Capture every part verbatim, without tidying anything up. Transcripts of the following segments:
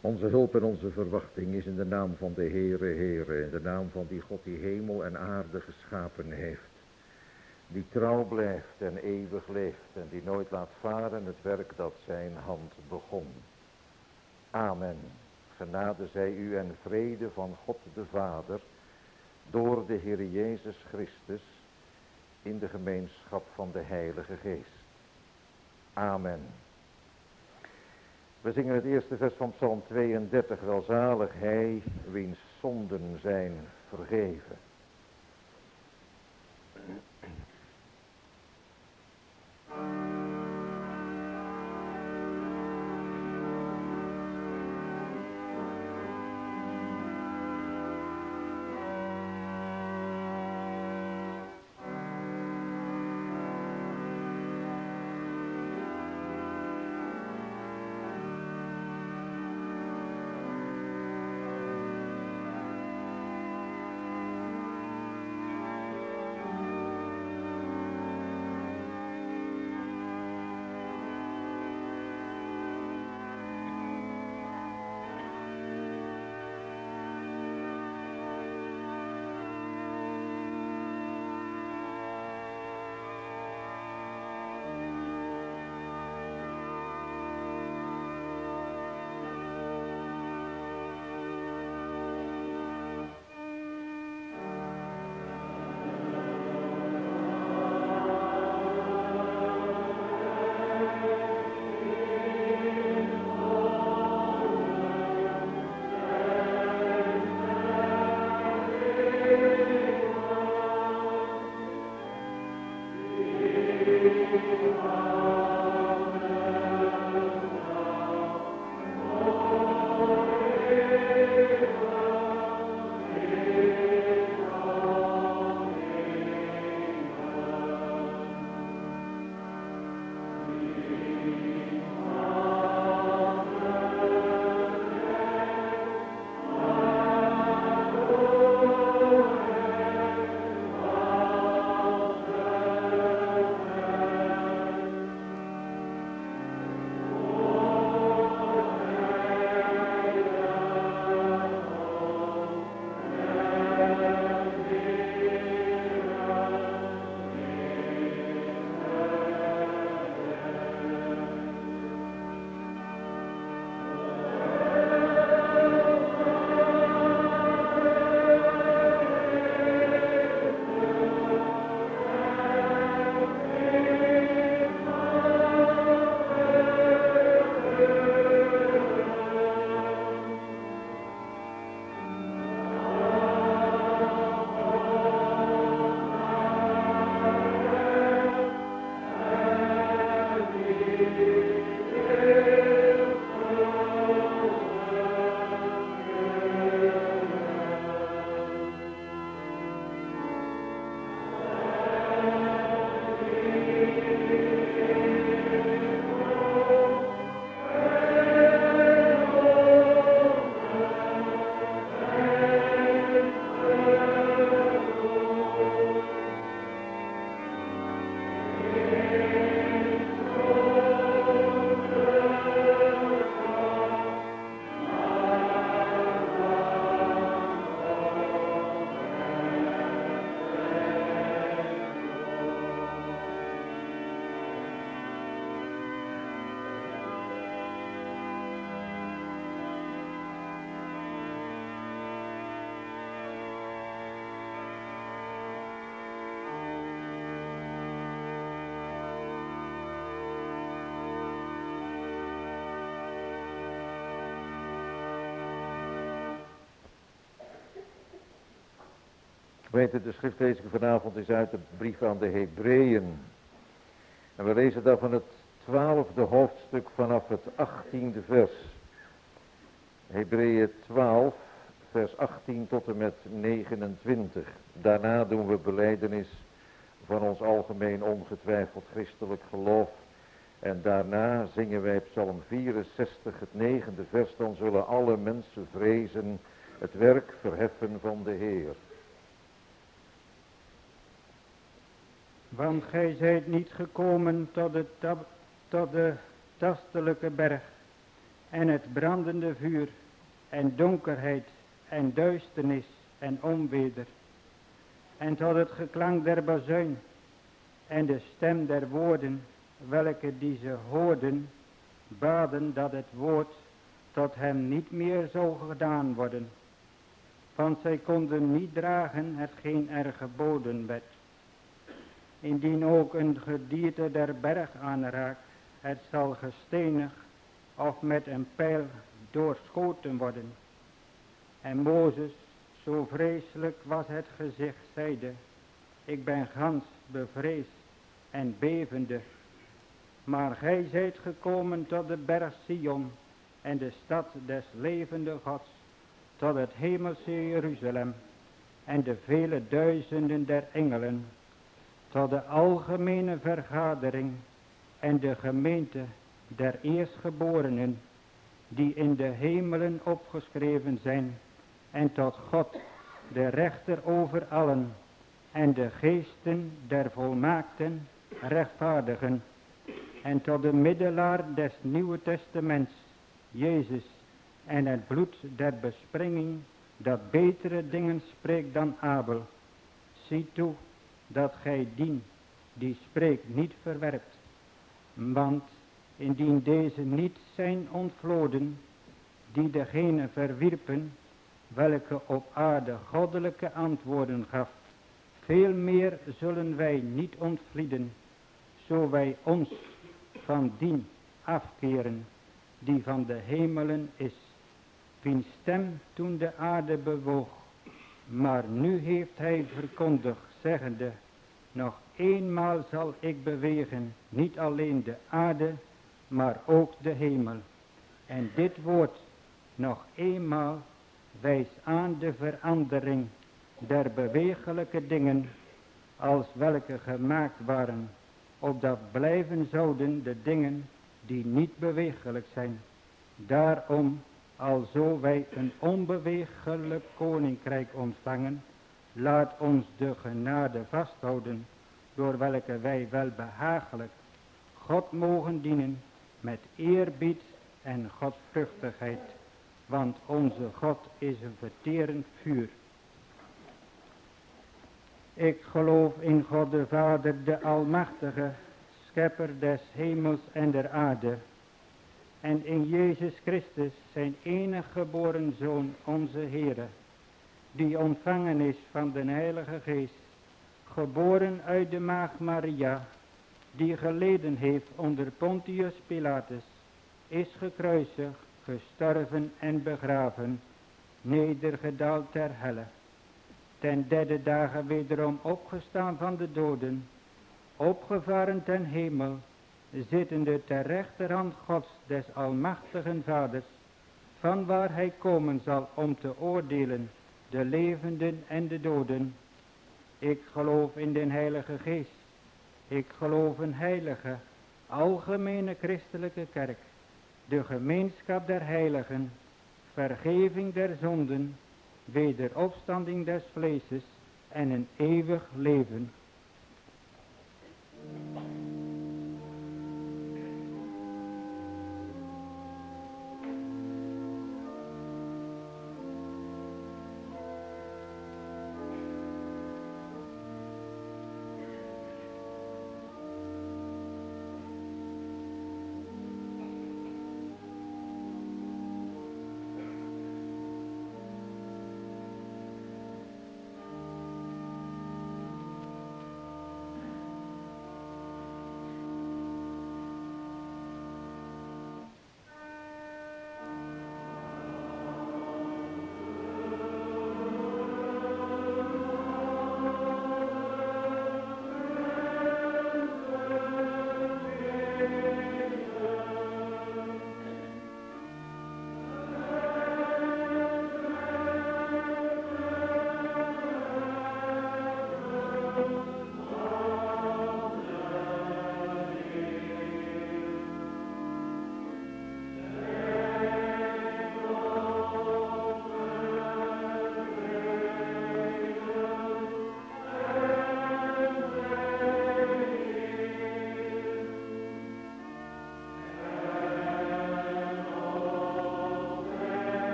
Onze hulp en onze verwachting is in de naam van de Heere, Heere, in de naam van die God die hemel en aarde geschapen heeft. Die trouw blijft en eeuwig leeft en die nooit laat varen het werk dat zijn hand begon. Amen. Genade zij u en vrede van God de Vader, door de Heer Jezus Christus, in de gemeenschap van de Heilige Geest. Amen. We zingen het eerste vers van Psalm tweeëndertig. Welzalig hij, wiens zonden zijn vergeven. Weten, de schriftlezing vanavond is uit de brief aan de Hebreeën. En we lezen daarvan het twaalfde hoofdstuk vanaf het achttiende vers. Hebreeën twaalf, vers achttien tot en met negenentwintig. Daarna doen we belijdenis van ons algemeen ongetwijfeld christelijk geloof. En daarna zingen wij Psalm vierenzestig, het negende vers. Dan zullen alle mensen vrezen, het werk verheffen van de Heer. Want gij zijt niet gekomen tot de, tab, tot de tastelijke berg, en het brandende vuur en donkerheid en duisternis en onweder. En tot het geklank der bazuin en de stem der woorden, welke die ze hoorden, baden dat het woord tot hem niet meer zou gedaan worden. Want zij konden niet dragen hetgeen er geboden werd. Indien ook een gedierte der berg aanraakt, het zal gestenigd of met een pijl doorschoten worden. En Mozes, zo vreselijk was het gezicht, zeide, ik ben gans bevreesd en bevende. Maar gij zijt gekomen tot de berg Sion en de stad des levende Gods, tot het hemelse Jeruzalem en de vele duizenden der engelen, tot de algemene vergadering en de gemeente der eerstgeborenen, die in de hemelen opgeschreven zijn, en tot God, de rechter over allen, en de geesten der volmaakten rechtvaardigen, en tot de middelaar des Nieuwe Testaments, Jezus, en het bloed der bespringing, dat betere dingen spreekt dan Abel. Zie toe, dat gij dien, die spreekt, niet verwerpt. Want indien deze niet zijn ontvloden, die degene verwierpen, welke op aarde goddelijke antwoorden gaf, veel meer zullen wij niet ontvlieden, zo wij ons van dien afkeren, die van de hemelen is, wiens stem toen de aarde bewoog. Maar nu heeft hij verkondigd, zeggende, nog eenmaal zal ik bewegen, niet alleen de aarde, maar ook de hemel. En dit woord, nog eenmaal, wijst aan de verandering der bewegelijke dingen, als welke gemaakt waren, opdat blijven zouden de dingen die niet bewegelijk zijn. Daarom, alzo wij een onbewegelijk koninkrijk ontvangen, laat ons de genade vasthouden, door welke wij wel behagelijk God mogen dienen met eerbied en godvruchtigheid, want onze God is een verterend vuur. Ik geloof in God de Vader, de Almachtige, schepper des hemels en der aarde, en in Jezus Christus, zijn enige geboren Zoon, onze Heere, die ontvangen is van de Heilige Geest, geboren uit de maagd Maria, die geleden heeft onder Pontius Pilatus, is gekruisigd, gestorven en begraven, nedergedaald ter helle, ten derde dagen wederom opgestaan van de doden, opgevaren ten hemel, zittende ter rechterhand Gods des almachtigen Vaders, van waar hij komen zal om te oordelen de levenden en de doden. Ik geloof in den Heilige Geest. Ik geloof een heilige, algemene christelijke kerk, de gemeenschap der heiligen, vergeving der zonden, wederopstanding des vleeses en een eeuwig leven.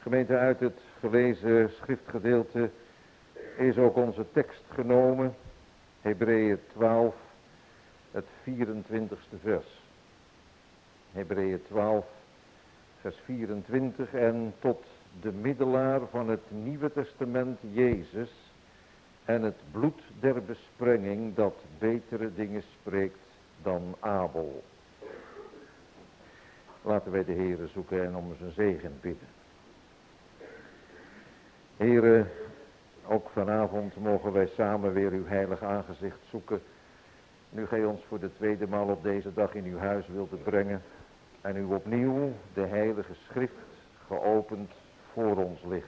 Gemeente, uit het gelezen schriftgedeelte is ook onze tekst genomen. Hebreeën twaalf, het vierentwintigste vers. Hebreeën twaalf, vers vierentwintig. En tot de middelaar van het Nieuwe Testament, Jezus, en het bloed der besprenging dat betere dingen spreekt dan Abel. Laten wij de Heere zoeken en om zijn zegen bidden. Heere, ook vanavond mogen wij samen weer uw heilig aangezicht zoeken. Nu gij ons voor de tweede maal op deze dag in uw huis wilde brengen. En u opnieuw de heilige schrift geopend voor ons ligt.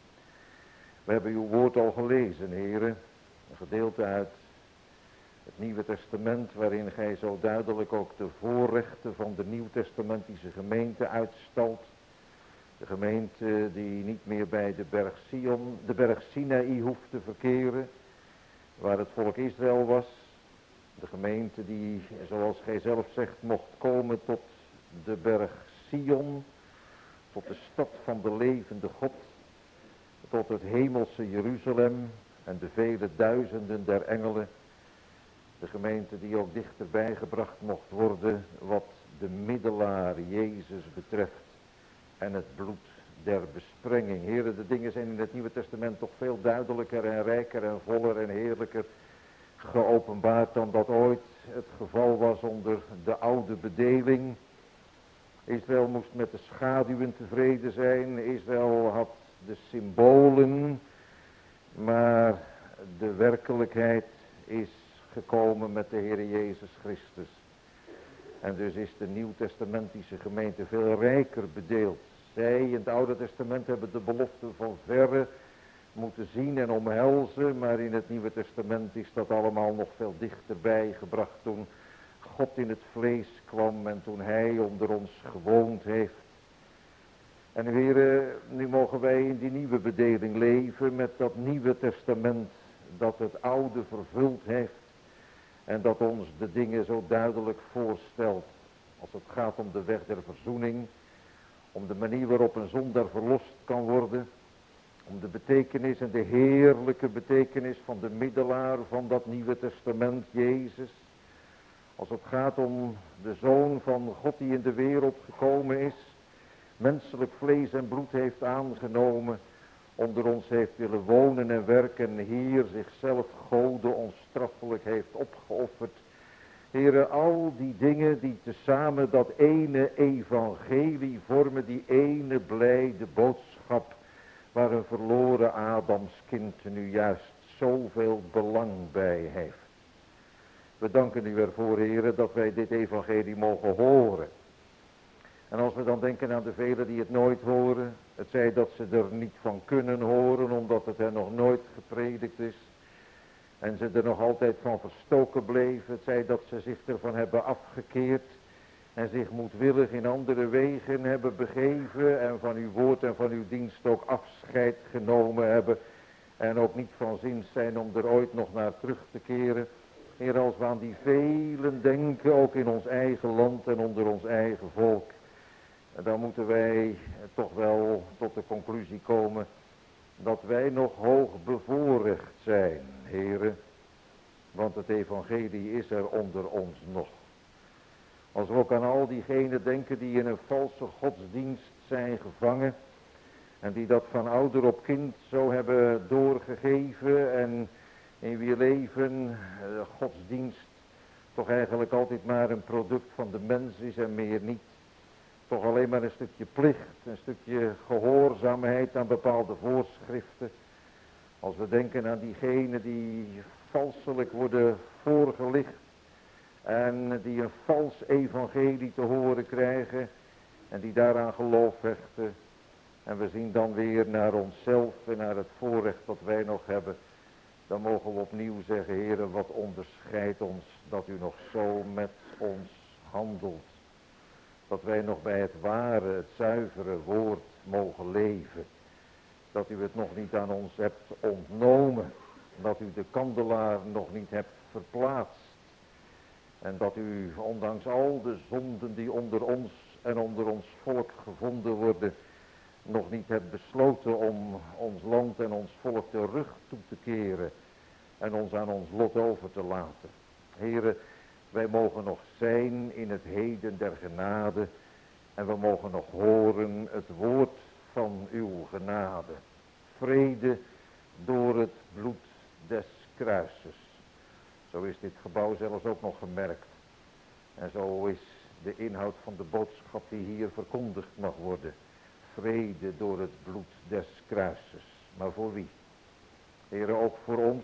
We hebben uw woord al gelezen, Heere. Een gedeelte uit het Nieuwe Testament, waarin gij zo duidelijk ook de voorrechten van de Nieuwtestamentische gemeente uitstalt. De gemeente die niet meer bij de berg Sion, de berg Sinaï hoeft te verkeren, waar het volk Israël was. De gemeente die, zoals gij zelf zegt, mocht komen tot de berg Sion, tot de stad van de levende God, tot het hemelse Jeruzalem en de vele duizenden der engelen. De gemeente die ook dichterbij gebracht mocht worden wat de middelaar Jezus betreft en het bloed der besprenging. Heren, de dingen zijn in het Nieuwe Testament toch veel duidelijker en rijker en voller en heerlijker geopenbaard dan dat ooit het geval was onder de oude bedeling. Israël moest met de schaduwen tevreden zijn. Israël had de symbolen, maar de werkelijkheid is gekomen met de Heer Jezus Christus. En dus is de Nieuwtestamentische gemeente veel rijker bedeeld. Zij in het Oude Testament hebben de belofte van verre moeten zien en omhelzen, maar in het Nieuwe Testament is dat allemaal nog veel dichterbij gebracht toen God in het vlees kwam en toen hij onder ons gewoond heeft. En heren, nu mogen wij in die nieuwe bedeling leven met dat Nieuwe Testament dat het oude vervuld heeft en dat ons de dingen zo duidelijk voorstelt als het gaat om de weg der verzoening, om de manier waarop een zondaar verlost kan worden, om de betekenis en de heerlijke betekenis van de middelaar van dat Nieuwe Testament, Jezus. Als het gaat om de Zoon van God die in de wereld gekomen is, menselijk vlees en bloed heeft aangenomen, onder ons heeft willen wonen en werken, hier zichzelf Gode onstraffelijk heeft opgeofferd. Heren, al die dingen die tezamen dat ene evangelie vormen, die ene blijde boodschap, waar een verloren Adamskind nu juist zoveel belang bij heeft. We danken u ervoor, heren, dat wij dit evangelie mogen horen. En als we dan denken aan de velen die het nooit horen, het zij dat ze er niet van kunnen horen, omdat het hen nog nooit gepredikt is, en ze er nog altijd van verstoken bleven, het zij dat ze zich ervan hebben afgekeerd, en zich moedwillig in andere wegen hebben begeven, en van uw woord en van uw dienst ook afscheid genomen hebben, en ook niet van zins zijn om er ooit nog naar terug te keren. Heer, als we aan die velen denken, ook in ons eigen land en onder ons eigen volk, dan moeten wij toch wel tot de conclusie komen dat wij nog hoog bevoorrecht zijn, heren, want het evangelie is er onder ons nog. Als we ook aan al diegenen denken die in een valse godsdienst zijn gevangen en die dat van ouder op kind zo hebben doorgegeven en in wie leven uh, godsdienst toch eigenlijk altijd maar een product van de mens is en meer niet. Toch alleen maar een stukje plicht, een stukje gehoorzaamheid aan bepaalde voorschriften. Als we denken aan diegenen die valselijk worden voorgelicht en die een vals evangelie te horen krijgen en die daaraan geloof hechten. En we zien dan weer naar onszelf en naar het voorrecht dat wij nog hebben. Dan mogen we opnieuw zeggen, heren, wat onderscheidt ons dat u nog zo met ons handelt. Dat wij nog bij het ware, het zuivere woord mogen leven. Dat u het nog niet aan ons hebt ontnomen. Dat u de kandelaar nog niet hebt verplaatst. En dat u, ondanks al de zonden die onder ons en onder ons volk gevonden worden, nog niet hebt besloten om ons land en ons volk de rug toe te keren en ons aan ons lot over te laten. Here, wij mogen nog zijn in het heden der genade en we mogen nog horen het woord van uw genade. Vrede door het bloed des kruises. Zo is dit gebouw zelfs ook nog gemerkt. En zo is de inhoud van de boodschap die hier verkondigd mag worden. Vrede door het bloed des kruises. Maar voor wie? Here, ook voor ons.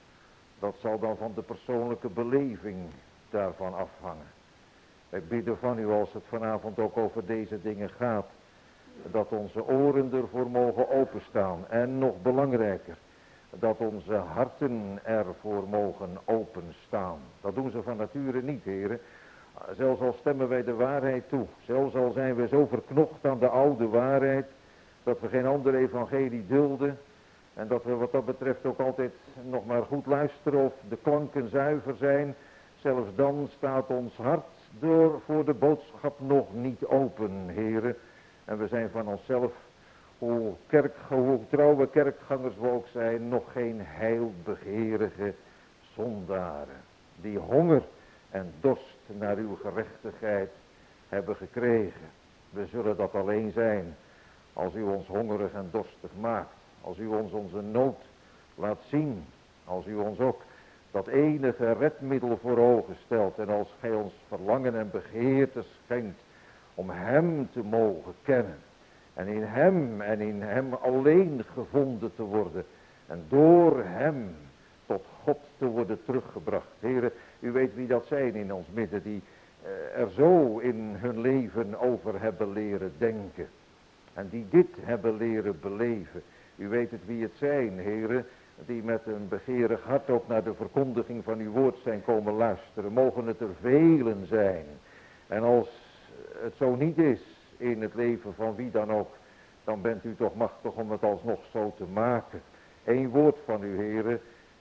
Dat zal dan van de persoonlijke beleving daarvan afhangen. Wij bidden van u, als het vanavond ook over deze dingen gaat, dat onze oren ervoor mogen openstaan. En nog belangrijker, dat onze harten ervoor mogen openstaan. Dat doen ze van nature niet, heren. Zelfs al stemmen wij de waarheid toe, zelfs al zijn we zo verknocht aan de oude waarheid, dat we geen andere evangelie dulden, en dat we wat dat betreft ook altijd nog maar goed luisteren of de klanken zuiver zijn, zelfs dan staat ons hart door voor de boodschap nog niet open, heren. En we zijn van onszelf, hoe, kerk, hoe trouwe kerkgangers we ook zijn, nog geen heilbegerige zondaren, die honger en dorst naar uw gerechtigheid hebben gekregen. We zullen dat alleen zijn als u ons hongerig en dorstig maakt. Als u ons onze nood laat zien. Als u ons ook dat enige redmiddel voor ogen stelt. En als gij ons verlangen en begeerte schenkt om hem te mogen kennen. En in hem en in hem alleen gevonden te worden. En door hem tot God te worden teruggebracht. Heren, u weet wie dat zijn in ons midden, die uh, er zo in hun leven over hebben leren denken. En die dit hebben leren beleven. U weet het wie het zijn, heren, die met een begeerig hart ook naar de verkondiging van uw woord zijn komen luisteren. Mogen het er velen zijn. En als het zo niet is in het leven van wie dan ook, dan bent u toch machtig om het alsnog zo te maken. Eén woord van u, heren.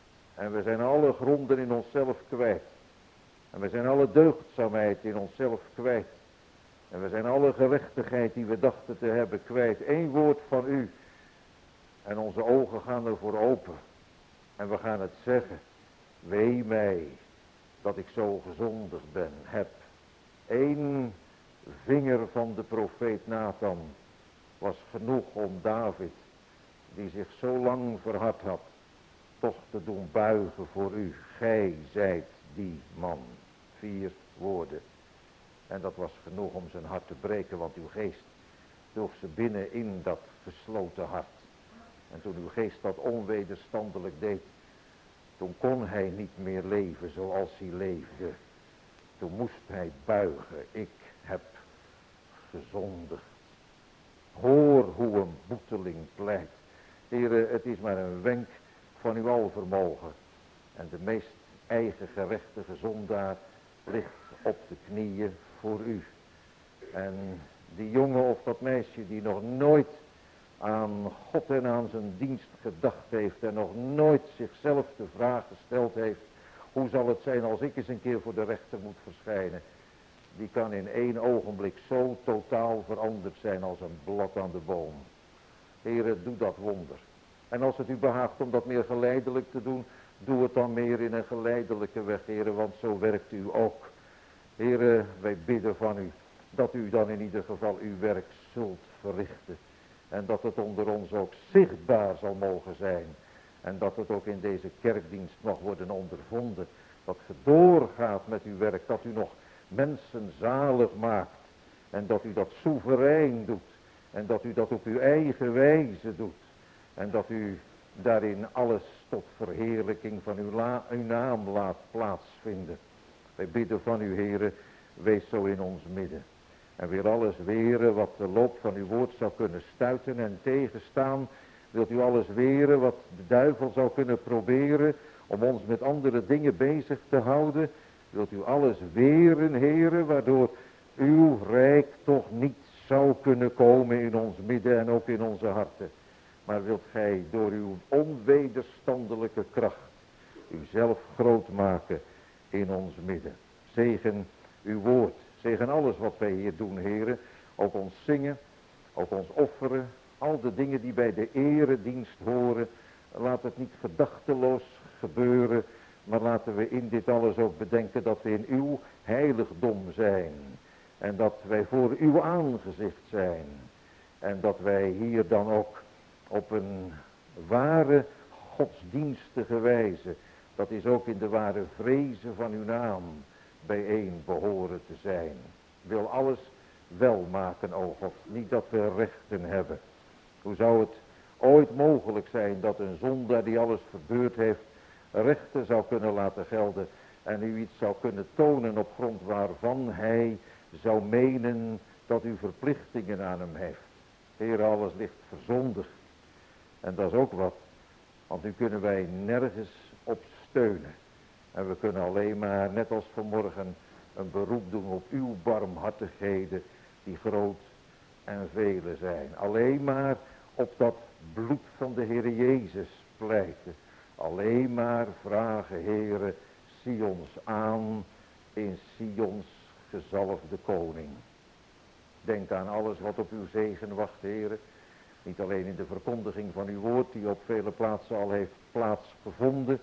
En we zijn alle gronden in onszelf kwijt. En we zijn alle deugdzaamheid in onszelf kwijt. En we zijn alle gerechtigheid die we dachten te hebben kwijt. Eén woord van u. En onze ogen gaan ervoor open. En we gaan het zeggen. Wee mij dat ik zo gezondigd ben, heb. Eén vinger van de profeet Nathan was genoeg om David, die zich zo lang verhard had, toch te doen buigen voor u. Gij zijt die man. Vier woorden. En dat was genoeg om zijn hart te breken, want uw geest droeg ze binnen in dat gesloten hart. En toen uw geest dat onwederstandelijk deed, toen kon hij niet meer leven zoals hij leefde. Toen moest hij buigen. Ik heb gezondigd. Hoor hoe een boeteling pleit. Heren, het is maar een wenk van uw alvermogen. En de meest eigen gerechtige zondaar ligt op de knieën voor u. En die jongen of dat meisje die nog nooit aan God en aan zijn dienst gedacht heeft en nog nooit zichzelf de vraag gesteld heeft, hoe zal het zijn als ik eens een keer voor de rechter moet verschijnen, die kan in één ogenblik zo totaal veranderd zijn als een blad aan de boom. Heere, doe dat wonder. En als het u behaagt om dat meer geleidelijk te doen, doe het dan meer in een geleidelijke weg, Heere, want zo werkt u ook. Heere, wij bidden van u dat u dan in ieder geval uw werk zult verrichten. En dat het onder ons ook zichtbaar zal mogen zijn. En dat het ook in deze kerkdienst mag worden ondervonden. Dat ge doorgaat met uw werk, dat u nog mensen zalig maakt. En dat u dat soeverein doet. En dat u dat op uw eigen wijze doet. En dat u daarin alles tot verheerlijking van uw, la, uw naam laat plaatsvinden. Wij bidden van u, Heere, wees zo in ons midden. En weer alles weren wat de loop van uw woord zou kunnen stuiten en tegenstaan. Wilt u alles weren wat de duivel zou kunnen proberen om ons met andere dingen bezig te houden. Wilt u alles weren, Heere, waardoor uw rijk toch niet zou kunnen komen in ons midden en ook in onze harten. Maar wilt gij door uw onwederstandelijke kracht uzelf groot maken in ons midden. Zegen uw woord. Zegen alles wat wij hier doen, Heere. Ook ons zingen, ook ons offeren, al de dingen die bij de eredienst horen, laat het niet gedachteloos gebeuren, maar laten we in dit alles ook bedenken dat we in uw heiligdom zijn. En dat wij voor uw aangezicht zijn. En dat wij hier dan ook op een ware godsdienstige wijze, dat is ook in de ware vrezen van uw naam, bijeen behoren te zijn. Wil alles wel maken, o God, niet dat we rechten hebben. Hoe zou het ooit mogelijk zijn dat een zondaar die alles verbeurd heeft, rechten zou kunnen laten gelden en u iets zou kunnen tonen op grond waarvan hij zou menen dat u verplichtingen aan hem heeft. Heer, alles ligt verzondigd. En dat is ook wat, want nu kunnen wij nergens op steunen. En we kunnen alleen maar, net als vanmorgen, een beroep doen op uw barmhartigheden, die groot en vele zijn. Alleen maar op dat bloed van de Heer Jezus pleiten. Alleen maar vragen, Heere, zie ons aan in Sions gezalfde koning. Denk aan alles wat op uw zegen wacht, Heere. Niet alleen in de verkondiging van uw woord, die op vele plaatsen al heeft plaatsgevonden.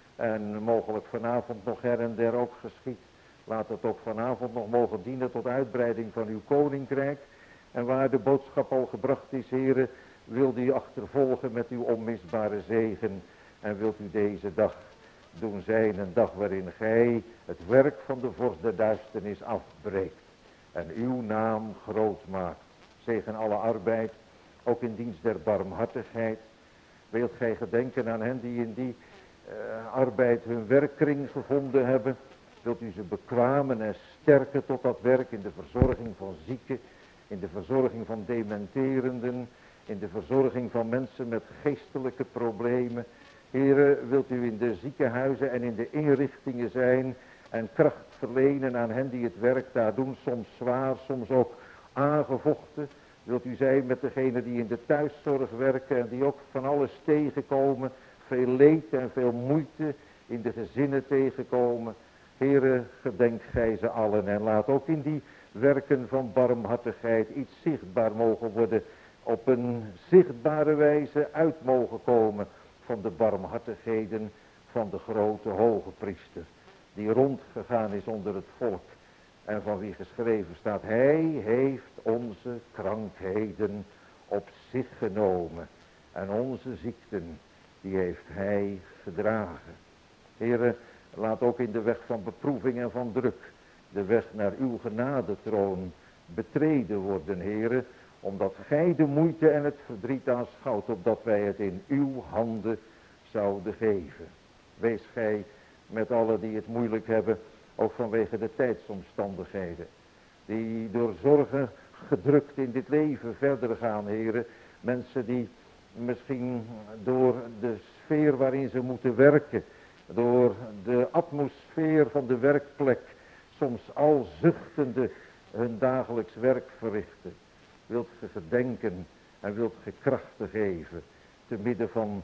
En mogelijk vanavond nog her en der ook geschiet. Laat het ook vanavond nog mogen dienen tot uitbreiding van uw koninkrijk. En waar de boodschap al gebracht is, Heere, wilt u achtervolgen met uw onmisbare zegen. En wilt u deze dag doen zijn een dag waarin gij het werk van de vorst der duisternis afbreekt. En uw naam groot maakt. Zegen alle arbeid, ook in dienst der barmhartigheid. Wilt gij gedenken aan hen die in die uh, arbeid hun werkkring gevonden hebben. Wilt u ze bekwamen en sterken tot dat werk in de verzorging van zieken, in de verzorging van dementerenden, in de verzorging van mensen met geestelijke problemen. Heere, wilt u in de ziekenhuizen en in de inrichtingen zijn en kracht verlenen aan hen die het werk daar doen, soms zwaar, soms ook aangevochten. Wilt u zijn met degenen die in de thuiszorg werken en die ook van alles tegenkomen, veel leed en veel moeite in de gezinnen tegenkomen. Heere, gedenk gij ze allen en laat ook in die werken van barmhartigheid iets zichtbaar mogen worden, op een zichtbare wijze uit mogen komen van de barmhartigheden van de grote hoge priester, die rondgegaan is onder het volk en van wie geschreven staat, hij heeft onze krankheden op zich genomen en onze ziekten, die heeft hij gedragen. Heere, laat ook in de weg van beproeving en van druk de weg naar uw genadetroon betreden worden, Heere, omdat gij de moeite en het verdriet aanschouwt, opdat wij het in uw handen zouden geven. Wees gij met allen die het moeilijk hebben, ook vanwege de tijdsomstandigheden, die door zorgen gedrukt in dit leven verder gaan, Heere. Mensen die misschien door de sfeer waarin ze moeten werken, door de atmosfeer van de werkplek, soms al zuchtende hun dagelijks werk verrichten. Wilt ge gedenken en wilt ge krachten geven, te midden van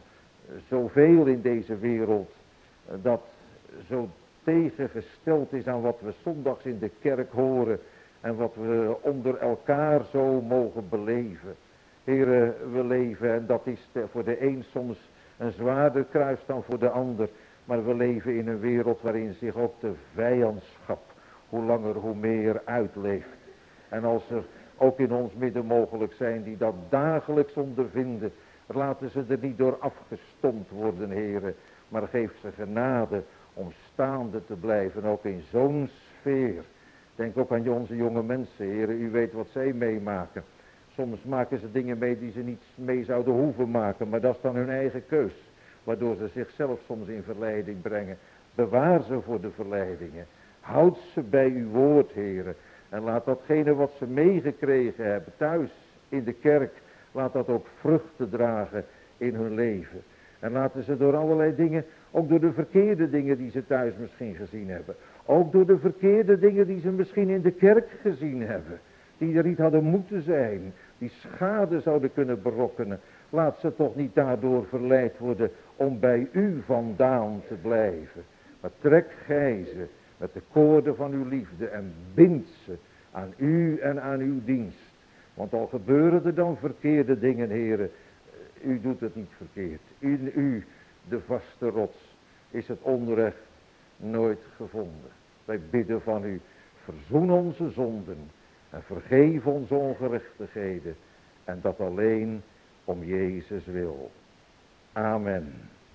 zoveel in deze wereld, dat zo tegengesteld is aan wat we zondags in de kerk horen en wat we onder elkaar zo mogen beleven. Heere, we leven en dat is voor de een soms een zwaarder kruis dan voor de ander, maar we leven in een wereld waarin zich ook de vijandschap hoe langer hoe meer uitleeft. En als er ook in ons midden mogelijk zijn die dat dagelijks ondervinden, laten ze er niet door afgestompt worden, Heere, maar geef ze genade om staande te blijven, ook in zo'n sfeer. Denk ook aan onze jonge mensen, Heere, u weet wat zij meemaken. Soms maken ze dingen mee die ze niet mee zouden hoeven maken, maar dat is dan hun eigen keus, waardoor ze zichzelf soms in verleiding brengen. Bewaar ze voor de verleidingen. Houd ze bij uw woord, Heere. En laat datgene wat ze meegekregen hebben thuis in de kerk, laat dat ook vruchten dragen in hun leven. En laten ze door allerlei dingen, ook door de verkeerde dingen die ze thuis misschien gezien hebben, ook door de verkeerde dingen die ze misschien in de kerk gezien hebben, die er niet hadden moeten zijn, die schade zouden kunnen berokkenen, laat ze toch niet daardoor verleid worden om bij u vandaan te blijven. Maar trek gij ze met de koorden van uw liefde en bind ze aan u en aan uw dienst. Want al gebeuren er dan verkeerde dingen, heren, u doet het niet verkeerd. In u, de vaste rots, is het onrecht nooit gevonden. Wij bidden van u, verzoen onze zonden en vergeef onze ongerechtigheden. En dat alleen om Jezus wil. Amen.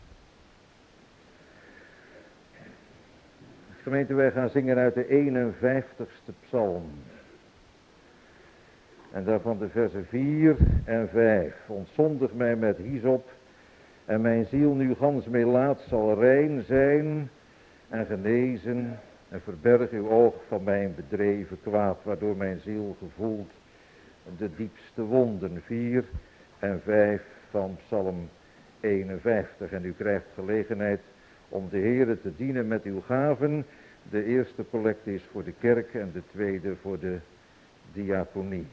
Gemeente, wij gaan zingen uit de eenenvijftigste psalm. En daarvan de versen vier en vijf. Ontzondig mij met hyssop, en mijn ziel nu gans meelaat zal rein zijn en genezen. En verberg uw oog van mijn bedreven kwaad, waardoor mijn ziel gevoelt de diepste wonden. Vier en vijf van psalm eenenvijftig. En u krijgt gelegenheid om de Heere te dienen met uw gaven. De eerste collecte is voor de kerk en de tweede voor de diaconie.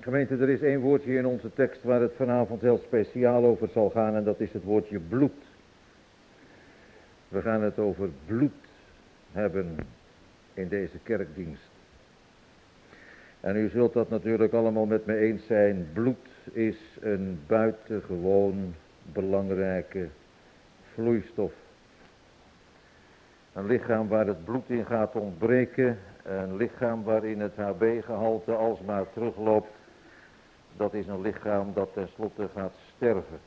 Gemeente, er is één woordje in onze tekst waar het vanavond heel speciaal over zal gaan en dat is het woordje bloed. We gaan het over bloed hebben in deze kerkdienst. En u zult dat natuurlijk allemaal met me eens zijn. Bloed is een buitengewoon belangrijke vloeistof. Een lichaam waar het bloed in gaat ontbreken, een lichaam waarin het H B-gehalte alsmaar terugloopt, dat is een lichaam dat tenslotte gaat sterven.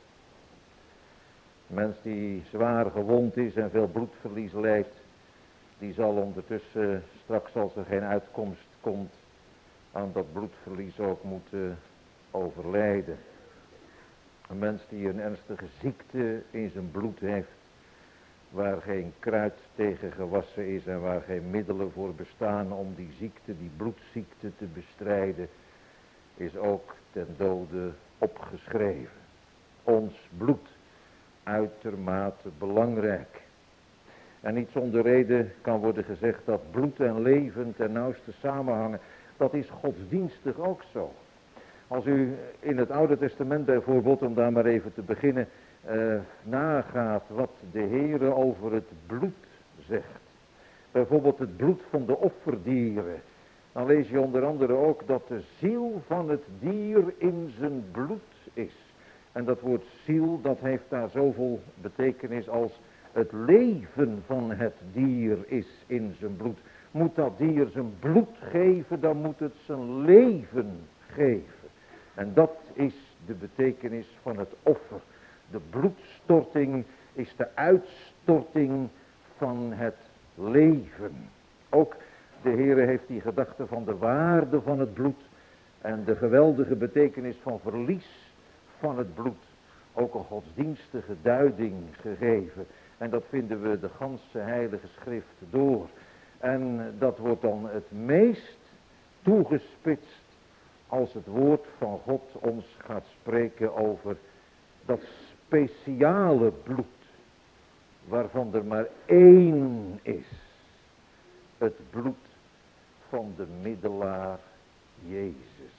Een mens die zwaar gewond is en veel bloedverlies lijdt, die zal ondertussen, straks als er geen uitkomst komt, aan dat bloedverlies ook moeten overlijden. Een mens die een ernstige ziekte in zijn bloed heeft, waar geen kruid tegen gewassen is en waar geen middelen voor bestaan om die ziekte, die bloedziekte te bestrijden, is ook ten dode opgeschreven. Ons bloed, uitermate belangrijk. En niet zonder reden kan worden gezegd dat bloed en leven ten nauwste samenhangen. Dat is godsdienstig ook zo. Als u in het Oude Testament bijvoorbeeld, om daar maar even te beginnen, uh, nagaat wat de Heere over het bloed zegt. Bijvoorbeeld het bloed van de offerdieren. Dan lees je onder andere ook dat de ziel van het dier in zijn bloed is. En dat woord ziel, dat heeft daar zoveel betekenis als het leven van het dier is in zijn bloed. Moet dat dier zijn bloed geven, dan moet het zijn leven geven. En dat is de betekenis van het offer. De bloedstorting is de uitstorting van het leven. Ook de Heere heeft die gedachte van de waarde van het bloed en de geweldige betekenis van verlies van het bloed ook een godsdienstige duiding gegeven. En dat vinden we de ganse heilige schrift door. En dat wordt dan het meest toegespitst als het woord van God ons gaat spreken over dat speciale bloed, waarvan er maar één is. Het bloed van de middelaar Jezus.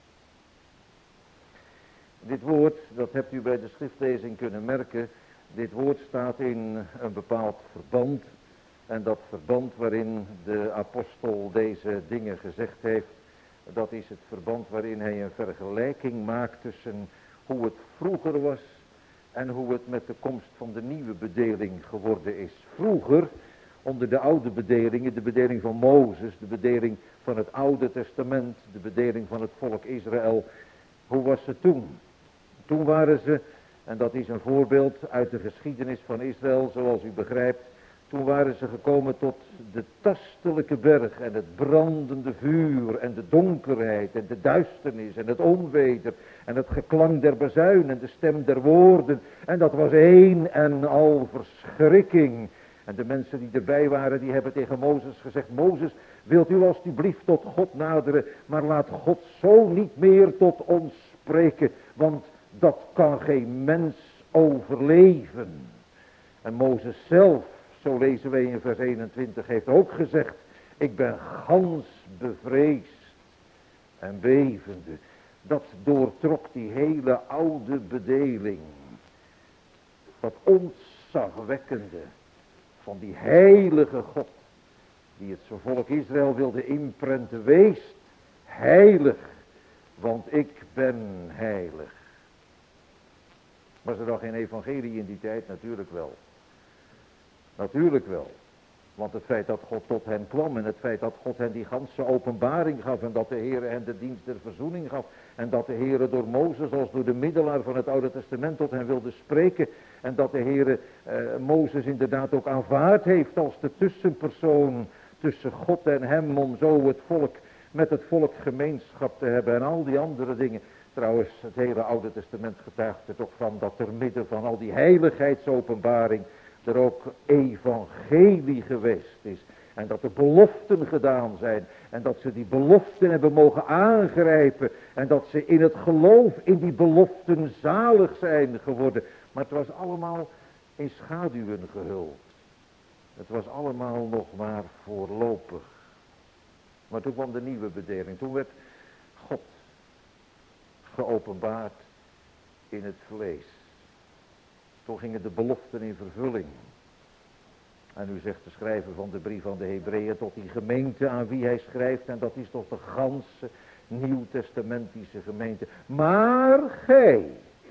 Dit woord, dat hebt u bij de schriftlezing kunnen merken, dit woord staat in een bepaald verband. En dat verband waarin de apostel deze dingen gezegd heeft, dat is het verband waarin hij een vergelijking maakt tussen hoe het vroeger was en hoe het met de komst van de nieuwe bedeling geworden is. Vroeger, onder de oude bedelingen, de bedeling van Mozes, de bedeling van het Oude Testament, de bedeling van het volk Israël, hoe was het toen? Toen waren ze, en dat is een voorbeeld uit de geschiedenis van Israël, zoals u begrijpt, toen waren ze gekomen tot de tastelijke berg en het brandende vuur en de donkerheid en de duisternis en het onweder en het geklank der bazuin en de stem der woorden. En dat was één en al verschrikking. En de mensen die erbij waren, die hebben tegen Mozes gezegd: Mozes, wilt u alstublieft tot God naderen, maar laat God zo niet meer tot ons spreken, want dat kan geen mens overleven. En Mozes zelf, zo lezen wij in vers eenentwintig, heeft ook gezegd: ik ben gans bevreesd en bevende. Dat doortrok die hele oude bedeling. Dat ontzagwekkende van die heilige God, die het zijn volk Israël wilde inprenten: wees heilig, want ik ben heilig. Was er dan geen evangelie in die tijd? Natuurlijk wel. Natuurlijk wel. Want het feit dat God tot hen kwam en het feit dat God hen die ganse openbaring gaf en dat de Heere hen de dienst der verzoening gaf en dat de Heere door Mozes als door de middelaar van het Oude Testament tot hen wilde spreken en dat de Heere eh, Mozes inderdaad ook aanvaard heeft als de tussenpersoon tussen God en hem om zo het volk met het volk gemeenschap te hebben en al die andere dingen. Trouwens, het hele Oude Testament getuigt er toch van dat er midden van al die heiligheidsopenbaring er ook evangelie geweest is. En dat er beloften gedaan zijn. En dat ze die beloften hebben mogen aangrijpen. En dat ze in het geloof in die beloften zalig zijn geworden. Maar het was allemaal in schaduwen gehuld. Het was allemaal nog maar voorlopig. Maar toen kwam de nieuwe bedeling. Toen werd God geopenbaard in het vlees. Toen gingen de beloften in vervulling. En u zegt de schrijver van de brief aan de Hebreeën tot die gemeente aan wie hij schrijft, en dat is toch de ganse nieuwtestamentische gemeente. Maar gij.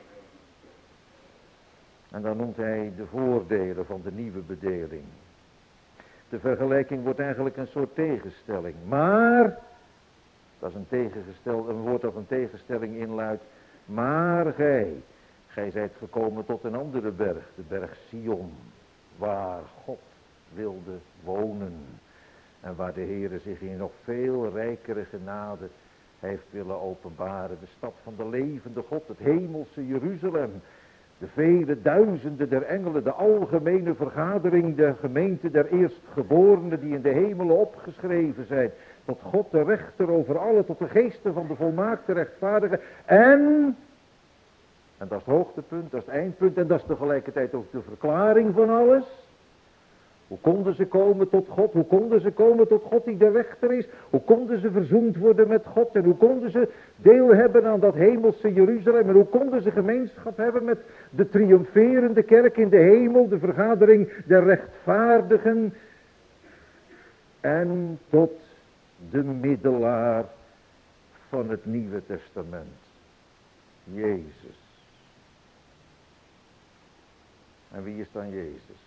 En dan noemt hij de voordelen van de nieuwe bedeling. De vergelijking wordt eigenlijk een soort tegenstelling. Maar, dat is een, tegengestel, een woord dat een tegenstelling inluidt. Maar gij, gij zijt gekomen tot een andere berg, de berg Sion, waar God wilde wonen. En waar de Heere zich in nog veel rijkere genade heeft willen openbaren. De stad van de levende God, het hemelse Jeruzalem. De vele duizenden der engelen, de algemene vergadering, de gemeente der eerstgeborenen die in de hemelen opgeschreven zijn. Tot God de rechter over alle, tot de geesten van de volmaakte rechtvaardigen. En, en dat is het hoogtepunt, dat is het eindpunt en dat is tegelijkertijd ook de verklaring van alles. Hoe konden ze komen tot God? Hoe konden ze komen tot God die de rechter is? Hoe konden ze verzoend worden met God? En hoe konden ze deel hebben aan dat hemelse Jeruzalem? En hoe konden ze gemeenschap hebben met de triomferende kerk in de hemel, de vergadering der rechtvaardigen? En tot de middelaar van het Nieuwe Testament, Jezus. En wie is dan Jezus?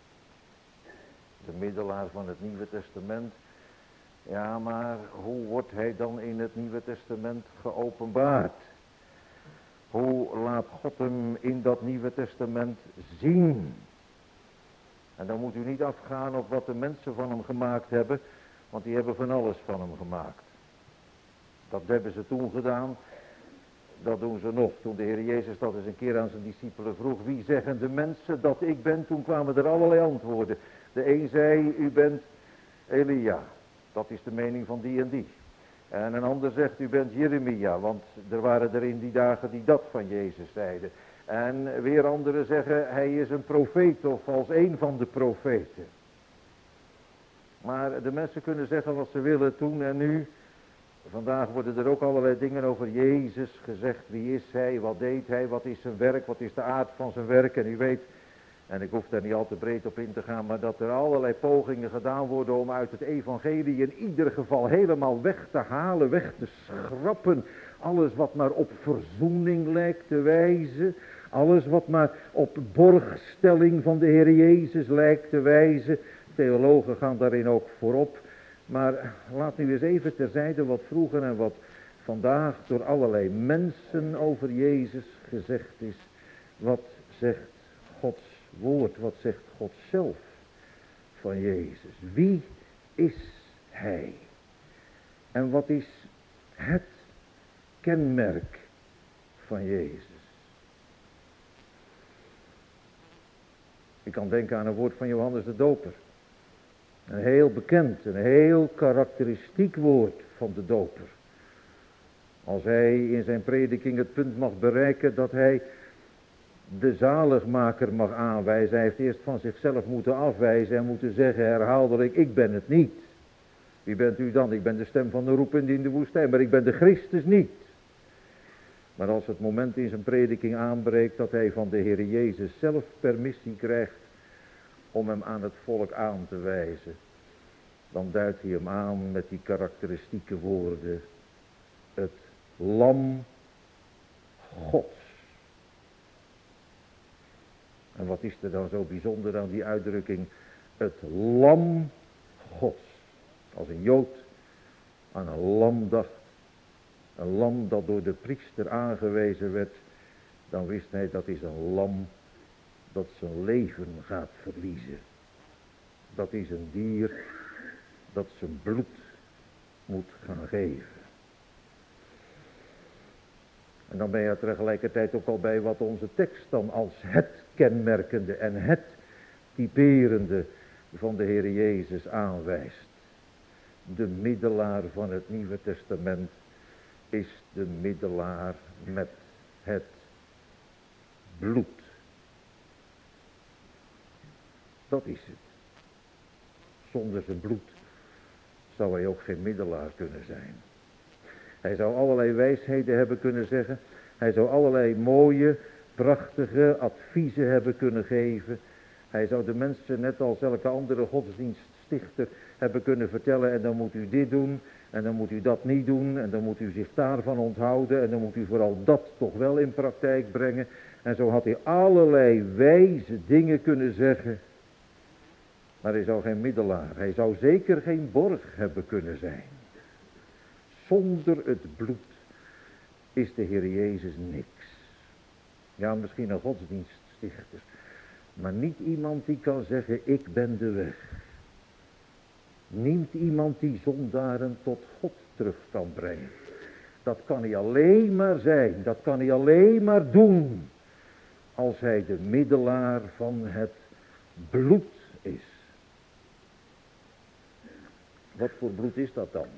De middelaar van het Nieuwe Testament. Ja, maar hoe wordt hij dan in het Nieuwe Testament geopenbaard? Hoe laat God hem in dat Nieuwe Testament zien? En dan moet u niet afgaan op wat de mensen van hem gemaakt hebben, want die hebben van alles van hem gemaakt. Dat hebben ze toen gedaan, dat doen ze nog. Toen de Heer Jezus dat eens een keer aan zijn discipelen vroeg, wie zeggen de mensen dat ik ben? Toen kwamen er allerlei antwoorden. De een zei, u bent Elia, dat is de mening van die en die. En een ander zegt, u bent Jeremia, want er waren er in die dagen die dat van Jezus zeiden. En weer anderen zeggen, hij is een profeet of als een van de profeten. Maar de mensen kunnen zeggen wat ze willen toen en nu. Vandaag worden er ook allerlei dingen over Jezus gezegd. Wie is hij, wat deed hij, wat is zijn werk, wat is de aard van zijn werk. En u weet, en ik hoef daar niet al te breed op in te gaan, maar dat er allerlei pogingen gedaan worden om uit het evangelie in ieder geval helemaal weg te halen, weg te schrappen. Alles wat maar op verzoening lijkt te wijzen. Alles wat maar op borgstelling van de Heer Jezus lijkt te wijzen. Theologen gaan daarin ook voorop. Maar laat nu eens even terzijde wat vroeger en wat vandaag door allerlei mensen over Jezus gezegd is. Wat zegt Gods woord, wat zegt God zelf van Jezus? Wie is hij? En wat is het kenmerk van Jezus? Ik kan denken aan een woord van Johannes de Doper. Een heel bekend, een heel karakteristiek woord van de doper. Als hij in zijn prediking het punt mag bereiken dat hij de zaligmaker mag aanwijzen. Hij heeft eerst van zichzelf moeten afwijzen en moeten zeggen herhaaldelijk, ik ben het niet. Wie bent u dan? Ik ben de stem van de roepende in de woestijn, maar ik ben de Christus niet. Maar als het moment in zijn prediking aanbreekt dat hij van de Heer Jezus zelf permissie krijgt om hem aan het volk aan te wijzen, dan duidt hij hem aan met die karakteristieke woorden. Het lam Gods. En wat is er dan zo bijzonder aan die uitdrukking? Het lam Gods. Als een Jood aan een lam dacht, een lam dat door de priester aangewezen werd, dan wist hij dat is een lam dat zijn leven gaat verliezen. Dat is een dier dat zijn bloed moet gaan geven. En dan ben je er tegelijkertijd ook al bij wat onze tekst dan als het kenmerkende en het typerende van de Heer Jezus aanwijst. De middelaar van het Nieuwe Testament is de middelaar met het bloed. Dat is het. Zonder zijn bloed zou hij ook geen middelaar kunnen zijn. Hij zou allerlei wijsheden hebben kunnen zeggen. Hij zou allerlei mooie, prachtige adviezen hebben kunnen geven. Hij zou de mensen, net als elke andere godsdienststichter, hebben kunnen vertellen: en dan moet u dit doen, en dan moet u dat niet doen, en dan moet u zich daarvan onthouden, en dan moet u vooral dat toch wel in praktijk brengen. En zo had hij allerlei wijze dingen kunnen zeggen. Maar hij zou geen middelaar, hij zou zeker geen borg hebben kunnen zijn. Zonder het bloed is de Heer Jezus niks. Ja, misschien een godsdienststichter, maar niet iemand die kan zeggen: ik ben de weg. Niet iemand die zondaren tot God terug kan brengen. Dat kan hij alleen maar zijn, dat kan hij alleen maar doen als hij de middelaar van het bloed is. Wat voor bloed is dat dan?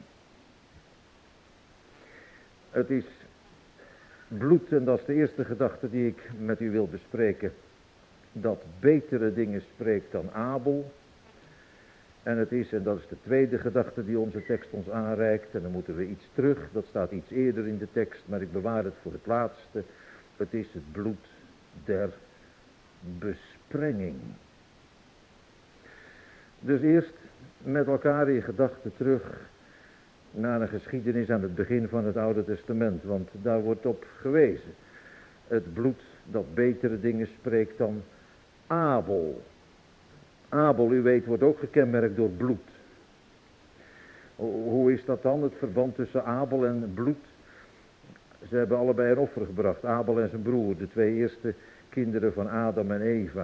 Het is bloed, en dat is de eerste gedachte die ik met u wil bespreken, dat betere dingen spreekt dan Abel. En het is, en dat is de tweede gedachte die onze tekst ons aanreikt, en dan moeten we iets terug, dat staat iets eerder in de tekst, maar ik bewaar het voor het laatste. Het is het bloed der besprenging. Dus eerst met elkaar in gedachten terug naar een geschiedenis aan het begin van het Oude Testament, want daar wordt op gewezen. Het bloed dat betere dingen spreekt dan Abel. Abel, u weet, wordt ook gekenmerkt door bloed. Hoe is dat dan, het verband tussen Abel en bloed? Ze hebben allebei een offer gebracht, Abel en zijn broer, de twee eerste kinderen van Adam en Eva.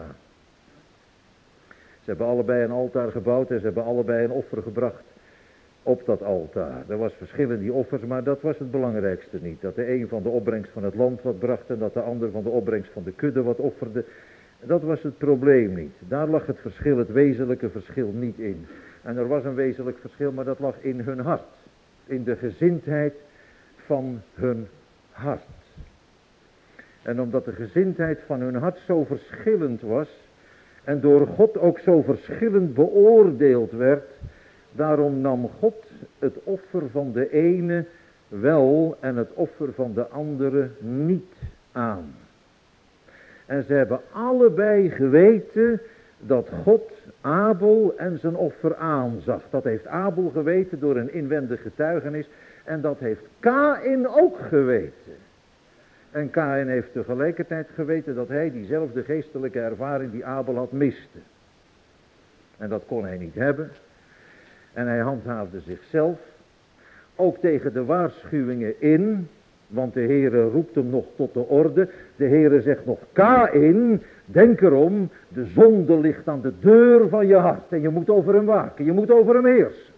Ze hebben allebei een altaar gebouwd en ze hebben allebei een offer gebracht op dat altaar. Er was verschil in die offers, maar dat was het belangrijkste niet. Dat de een van de opbrengst van het land wat bracht en dat de ander van de opbrengst van de kudde wat offerde. Dat was het probleem niet. Daar lag het verschil, het wezenlijke verschil niet in. En er was een wezenlijk verschil, maar dat lag in hun hart. In de gezindheid van hun hart. En omdat de gezindheid van hun hart zo verschillend was, en door God ook zo verschillend beoordeeld werd, daarom nam God het offer van de ene wel en het offer van de andere niet aan. En ze hebben allebei geweten dat God Abel en zijn offer aanzag. Dat heeft Abel geweten door een inwendig getuigenis. En dat heeft Kaïn ook geweten. En Kaïn heeft tegelijkertijd geweten dat hij diezelfde geestelijke ervaring die Abel had miste. En dat kon hij niet hebben. En hij handhaafde zichzelf. Ook tegen de waarschuwingen in. Want de Heere roept hem nog tot de orde. De Heere zegt nog: Kaïn, denk erom, de zonde ligt aan de deur van je hart. En je moet over hem waken, je moet over hem heersen.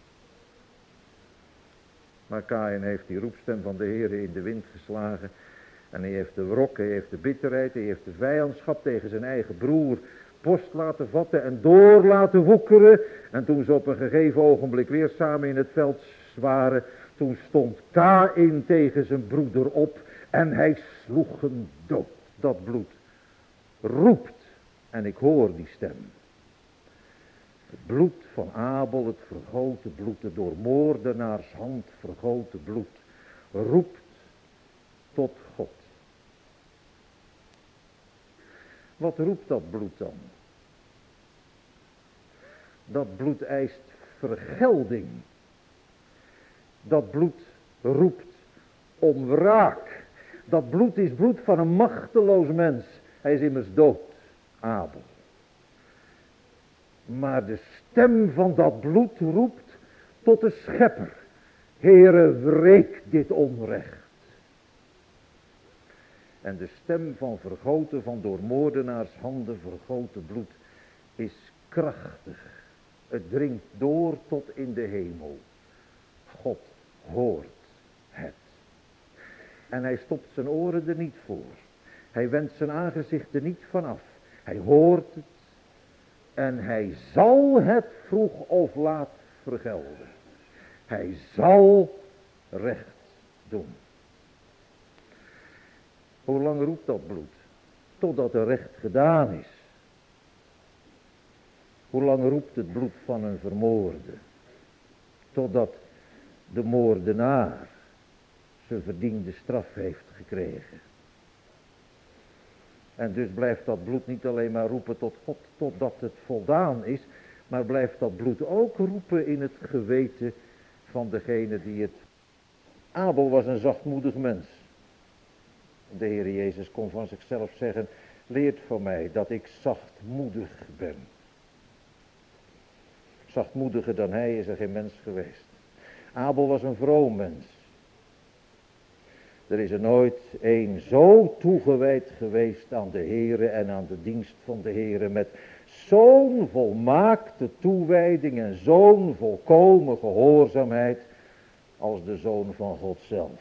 Maar Kaïn heeft die roepstem van de Heere in de wind geslagen. En hij heeft de wrok, hij heeft de bitterheid, hij heeft de vijandschap tegen zijn eigen broer post laten vatten en door laten woekeren. En toen ze op een gegeven ogenblik weer samen in het veld waren, toen stond Kaïn tegen zijn broeder op en hij sloeg hem dood. Dat bloed roept en ik hoor die stem. Het bloed van Abel, het vergoten bloed, het door moordenaars hand vergoten bloed, roept tot God. Wat roept dat bloed dan? Dat bloed eist vergelding. Dat bloed roept om wraak. Dat bloed is bloed van een machteloos mens. Hij is immers dood, Abel. Maar de stem van dat bloed roept tot de schepper. Heere, wreek dit onrecht. En de stem van vergoten, van door moordenaars handen vergoten bloed is krachtig. Het dringt door tot in de hemel. God hoort het. En hij stopt zijn oren er niet voor. Hij wendt zijn aangezicht er niet vanaf. Hij hoort het. En hij zal het vroeg of laat vergelden. Hij zal recht doen. Hoe lang roept dat bloed? Totdat er recht gedaan is. Hoe lang roept het bloed van een vermoorde? Totdat de moordenaar zijn verdiende straf heeft gekregen. En dus blijft dat bloed niet alleen maar roepen tot God, totdat het voldaan is, maar blijft dat bloed ook roepen in het geweten van degene die het... Abel was een zachtmoedig mens. De Heer Jezus kon van zichzelf zeggen, leert van mij dat ik zachtmoedig ben. Zachtmoediger dan hij is er geen mens geweest. Abel was een vroom mens. Er is er nooit een zo toegewijd geweest aan de Heere en aan de dienst van de Heere, met zo'n volmaakte toewijding en zo'n volkomen gehoorzaamheid als de Zoon van God zelf.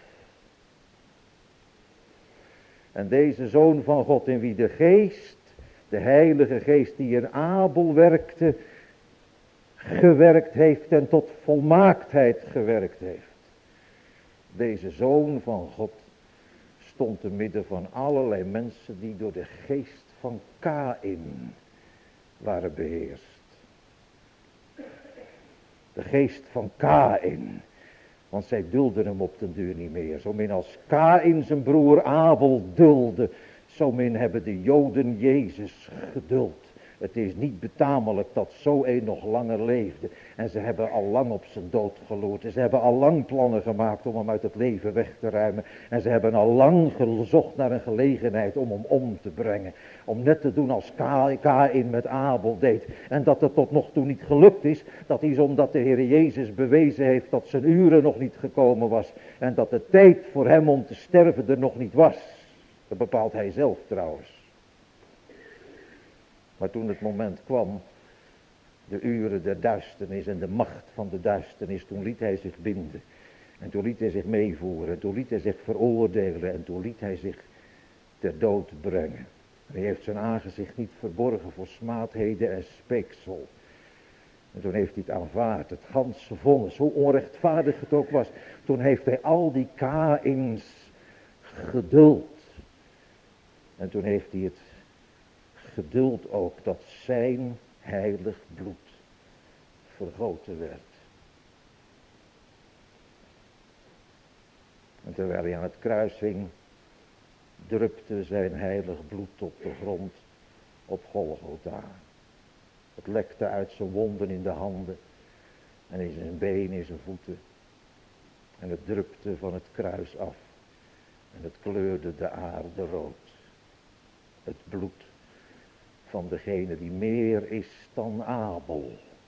En deze Zoon van God, in wie de Geest, de Heilige Geest die in Abel werkte, gewerkt heeft en tot volmaaktheid gewerkt heeft. Deze Zoon van God stond te midden van allerlei mensen die door de geest van Kaïn waren beheerst. De geest van Kaïn. Want zij dulden hem op den duur niet meer. Zo min als Kaïn zijn broer Abel dulde, zo min hebben de Joden Jezus geduld. Het is niet betamelijk dat zo een nog langer leefde. En ze hebben al lang op zijn dood geloerd. En ze hebben al lang plannen gemaakt om hem uit het leven weg te ruimen. En ze hebben al lang gezocht naar een gelegenheid om hem om te brengen. Om net te doen als Kaïn met Abel deed. En dat het tot nog toe niet gelukt is. Dat is omdat de Heer Jezus bewezen heeft dat zijn uren nog niet gekomen was. En dat de tijd voor hem om te sterven er nog niet was. Dat bepaalt hij zelf trouwens. Maar toen het moment kwam, de uren der duisternis en de macht van de duisternis, toen liet hij zich binden. En toen liet hij zich meevoeren, en toen liet hij zich veroordelen, en toen liet hij zich ter dood brengen. En hij heeft zijn aangezicht niet verborgen voor smaadheden en speeksel. En toen heeft hij het aanvaard, het ganse vonnis, hoe onrechtvaardig het ook was. Toen heeft hij al die Kaïns geduld. En toen heeft hij het geduld ook dat zijn heilig bloed vergoten werd. En terwijl hij aan het kruis hing, drupte zijn heilig bloed op de grond op Golgotha. Het lekte uit zijn wonden in de handen en in zijn benen, in zijn voeten. En het drupte van het kruis af. En het kleurde de aarde rood. Het bloed van degene die meer is dan Abel.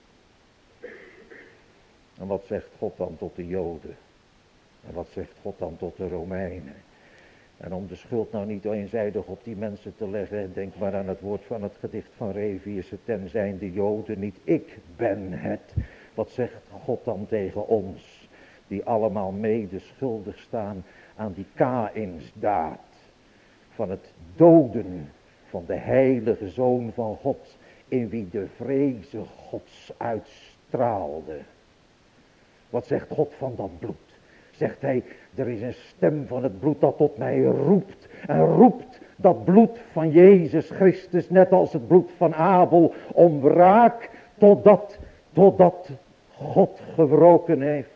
En wat zegt God dan tot de Joden? En wat zegt God dan tot de Romeinen? En om de schuld nou niet eenzijdig op die mensen te leggen, denk maar aan het woord van het gedicht van Revius, ten zijn de Joden niet, ik ben het. Wat zegt God dan tegen ons, die allemaal mede schuldig staan aan die Kaïnsdaad van het doden van de heilige Zoon van God, in wie de vreze Gods uitstraalde. Wat zegt God van dat bloed? Zegt hij, er is een stem van het bloed dat tot mij roept. En roept dat bloed van Jezus Christus, net als het bloed van Abel, om wraak totdat, totdat God gewroken heeft.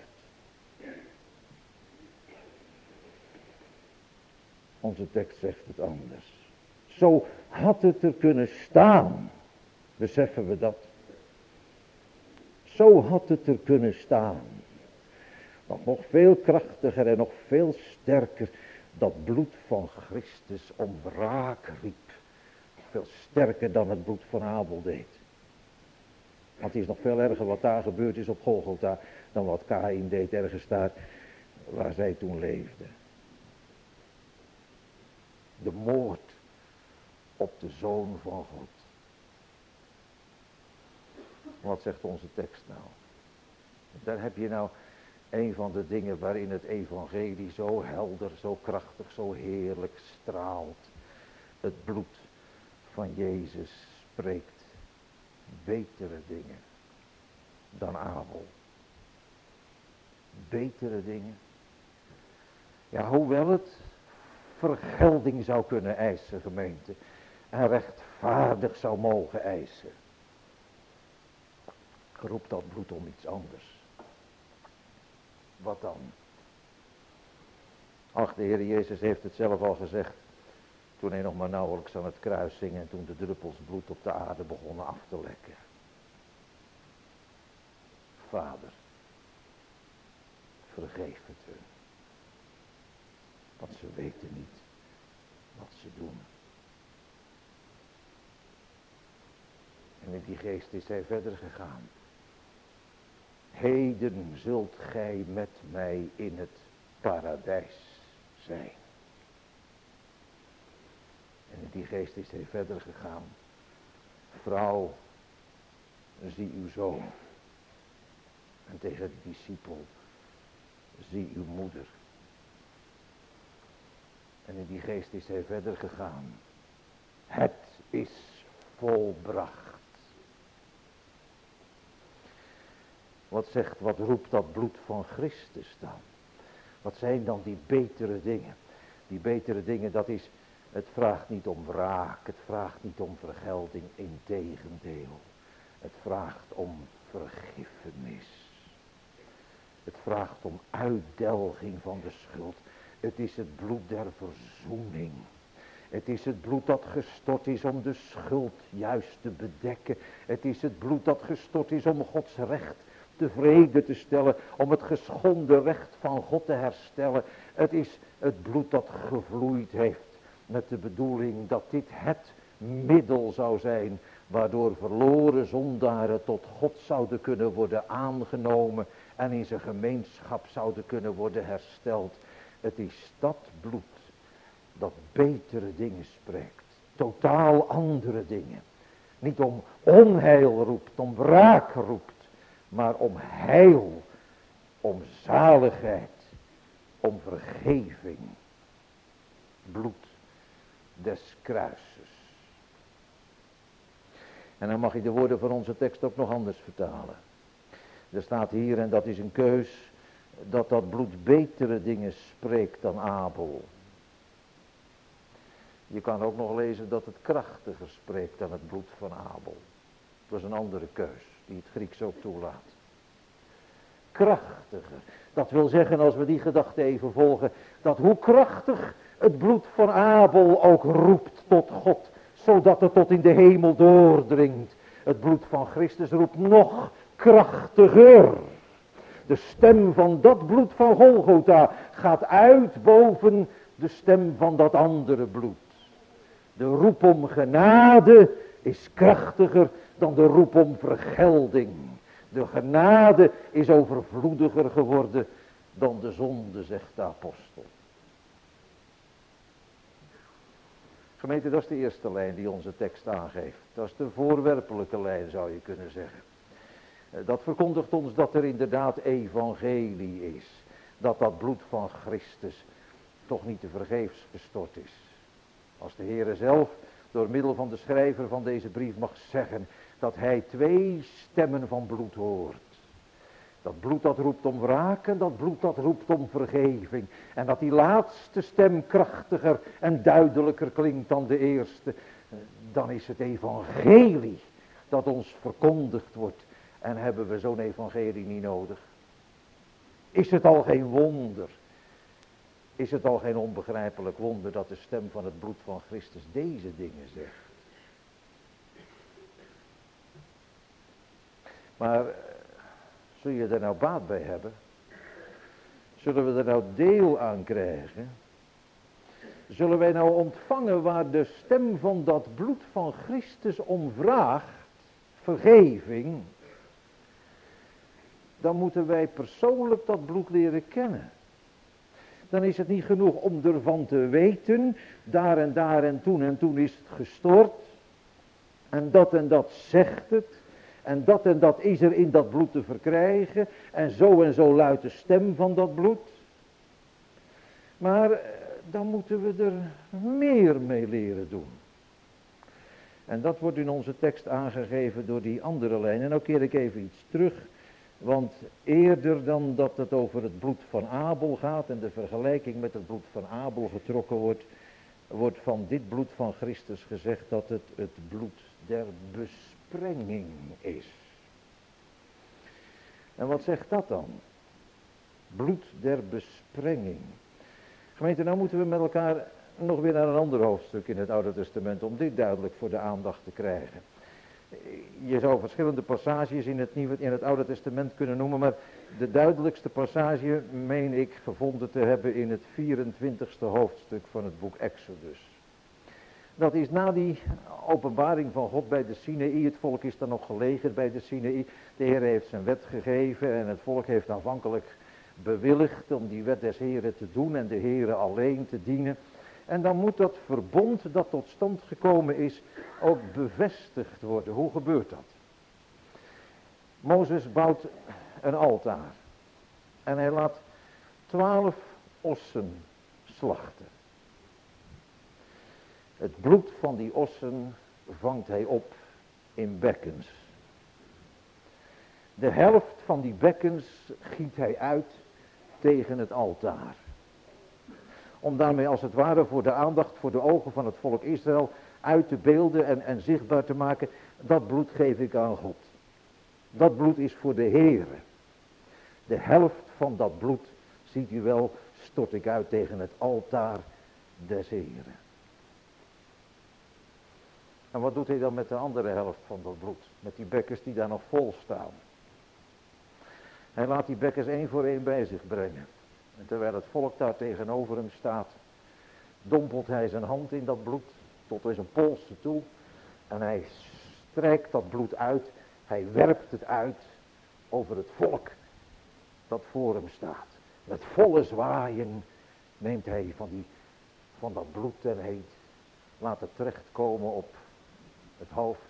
Onze tekst zegt het anders. Zo had het er kunnen staan. Beseffen we dat? Zo had het er kunnen staan. Nog, nog veel krachtiger en nog veel sterker. Dat bloed van Christus om wraak riep. Veel sterker dan het bloed van Abel deed. Want het is nog veel erger wat daar gebeurd is op Golgotha. Dan wat Kaïn deed ergens daar waar zij toen leefden. De moord op de Zoon van God. Wat zegt onze tekst nou? Daar heb je nou een van de dingen waarin het evangelie zo helder, zo krachtig, zo heerlijk straalt. Het bloed van Jezus spreekt betere dingen dan Abel. Betere dingen. Ja, hoewel het vergelding zou kunnen eisen, gemeente. En rechtvaardig zou mogen eisen. Roept dat bloed om iets anders. Wat dan? Ach, de Heer Jezus heeft het zelf al gezegd, toen hij nog maar nauwelijks aan het kruis hing en toen de druppels bloed op de aarde begonnen af te lekken. Vader, vergeef het hun, want ze weten niet wat ze doen. En in die geest is hij verder gegaan. Heden zult gij met mij in het paradijs zijn. En in die geest is hij verder gegaan. Vrouw, zie uw zoon. En tegen de discipel, zie uw moeder. En in die geest is hij verder gegaan. Het is volbracht. Wat zegt, wat roept dat bloed van Christus dan? Wat zijn dan die betere dingen? Die betere dingen, dat is, het vraagt niet om wraak, het vraagt niet om vergelding, integendeel. Het vraagt om vergiffenis. Het vraagt om uitdelging van de schuld. Het is het bloed der verzoening. Het is het bloed dat gestort is om de schuld juist te bedekken. Het is het bloed dat gestort is om Gods recht tevreden te stellen, om het geschonden recht van God te herstellen. Het is het bloed dat gevloeid heeft met de bedoeling dat dit het middel zou zijn waardoor verloren zondaren tot God zouden kunnen worden aangenomen en in zijn gemeenschap zouden kunnen worden hersteld. Het is dat bloed dat betere dingen spreekt, totaal andere dingen. Niet om onheil roept, om wraak roept, maar om heil, om zaligheid, om vergeving. Bloed des kruises. En dan mag ik de woorden van onze tekst ook nog anders vertalen. Er staat hier, en dat is een keus, dat dat bloed betere dingen spreekt dan Abel. Je kan ook nog lezen dat het krachtiger spreekt dan het bloed van Abel. Dat is een andere keus, die het Grieks ook toelaat. Krachtiger. Dat wil zeggen, als we die gedachte even volgen, dat hoe krachtig het bloed van Abel ook roept tot God, zodat het tot in de hemel doordringt. Het bloed van Christus roept nog krachtiger. De stem van dat bloed van Golgotha gaat uit boven de stem van dat andere bloed. De roep om genade is krachtiger dan de roep om vergelding. De genade is overvloediger geworden dan de zonde, zegt de apostel. Gemeente, dat is de eerste lijn die onze tekst aangeeft. Dat is de voorwerpelijke lijn, zou je kunnen zeggen. Dat verkondigt ons dat er inderdaad evangelie is. Dat dat bloed van Christus toch niet te vergeefs gestort is. Als de Heere zelf door middel van de schrijver van deze brief mag zeggen dat hij twee stemmen van bloed hoort. Dat bloed dat roept om wraak en dat bloed dat roept om vergeving. En dat die laatste stem krachtiger en duidelijker klinkt dan de eerste. Dan is het evangelie dat ons verkondigd wordt. En hebben we zo'n evangelie niet nodig? Is het al geen wonder? Is het al geen onbegrijpelijk wonder dat de stem van het bloed van Christus deze dingen zegt? Maar zul je er nou baat bij hebben? Zullen we er nou deel aan krijgen? Zullen wij nou ontvangen waar de stem van dat bloed van Christus om vraagt, vergeving? Dan moeten wij persoonlijk dat bloed leren kennen. Dan is het niet genoeg om ervan te weten, daar en daar en toen en toen is het gestort. En dat en dat zegt het. En dat en dat is er in dat bloed te verkrijgen. En zo en zo luidt de stem van dat bloed. Maar dan moeten we er meer mee leren doen. En dat wordt in onze tekst aangegeven door die andere lijn. En nou keer ik even iets terug. Want eerder dan dat het over het bloed van Abel gaat en de vergelijking met het bloed van Abel getrokken wordt, wordt van dit bloed van Christus gezegd dat het het bloed der besprenging is. En wat zegt dat dan? Bloed der besprenging. Gemeente, nou moeten we met elkaar nog weer naar een ander hoofdstuk in het Oude Testament om dit duidelijk voor de aandacht te krijgen. Je zou verschillende passages in het, Nieuwe, in het Oude Testament kunnen noemen, maar de duidelijkste passage meen ik gevonden te hebben in het vierentwintigste hoofdstuk van het boek Exodus. Dat is na die openbaring van God bij de Sinaï. Het volk is dan nog gelegen bij de Sinaï. De Heer heeft zijn wet gegeven en het volk heeft aanvankelijk bewilligd om die wet des Heren te doen en de Heren alleen te dienen. En dan moet dat verbond dat tot stand gekomen is ook bevestigd worden. Hoe gebeurt dat? Mozes bouwt een altaar en hij laat twaalf ossen slachten. Het bloed van die ossen vangt hij op in bekkens. De helft van die bekkens giet hij uit tegen het altaar. Om daarmee als het ware voor de aandacht, voor de ogen van het volk Israël uit te beelden en, en zichtbaar te maken. Dat bloed geef ik aan God. Dat bloed is voor de Heere. De helft van dat bloed, ziet u wel, stort ik uit tegen het altaar des Heren. En wat doet hij dan met de andere helft van dat bloed? Met die bekkers die daar nog vol staan. Hij laat die bekkers één voor één bij zich brengen. En terwijl het volk daar tegenover hem staat, dompelt hij zijn hand in dat bloed tot in zijn polsen toe. En hij strijkt dat bloed uit. Hij werpt het uit over het volk dat voor hem staat. Met volle zwaaien neemt hij van, die, van dat bloed en hij laat het terechtkomen op het hoofd,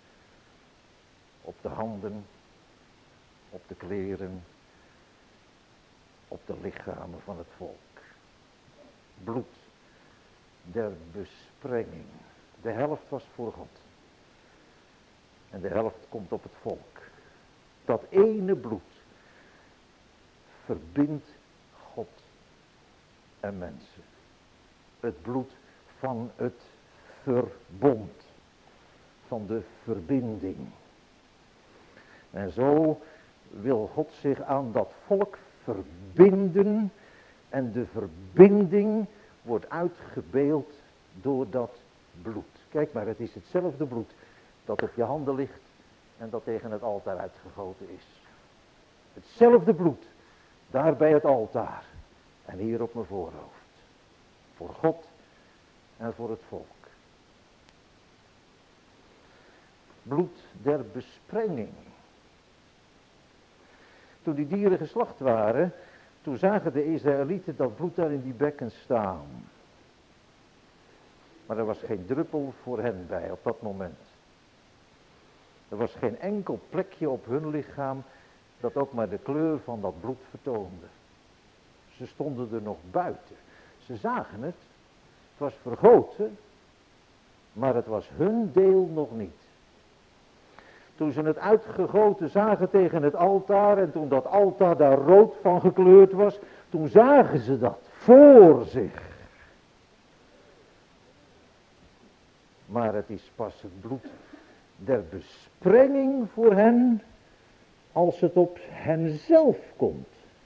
op de handen, op de kleren, op de lichamen van het volk. Bloed der besprenging. De helft was voor God. En de helft komt op het volk. Dat ene bloed verbindt God en mensen. Het bloed van het verbond. Van de verbinding. En zo wil God zich aan dat volk verbinden. En de verbinding wordt uitgebeeld door dat bloed. Kijk maar, het is hetzelfde bloed dat op je handen ligt en dat tegen het altaar uitgegoten is. Hetzelfde bloed, daar bij het altaar en hier op mijn voorhoofd. Voor God en voor het volk. Bloed der besprenging. Toen die dieren geslacht waren, toen zagen de Israëlieten dat bloed daar in die bekken staan. Maar er was geen druppel voor hen bij op dat moment. Er was geen enkel plekje op hun lichaam dat ook maar de kleur van dat bloed vertoonde. Ze stonden er nog buiten. Ze zagen het. Het was vergoten, maar het was hun deel nog niet. Toen ze het uitgegoten zagen tegen het altaar en toen dat altaar daar rood van gekleurd was, toen zagen ze dat voor zich. Maar het is pas het bloed der besprenging voor hen als het op hen zelf komt.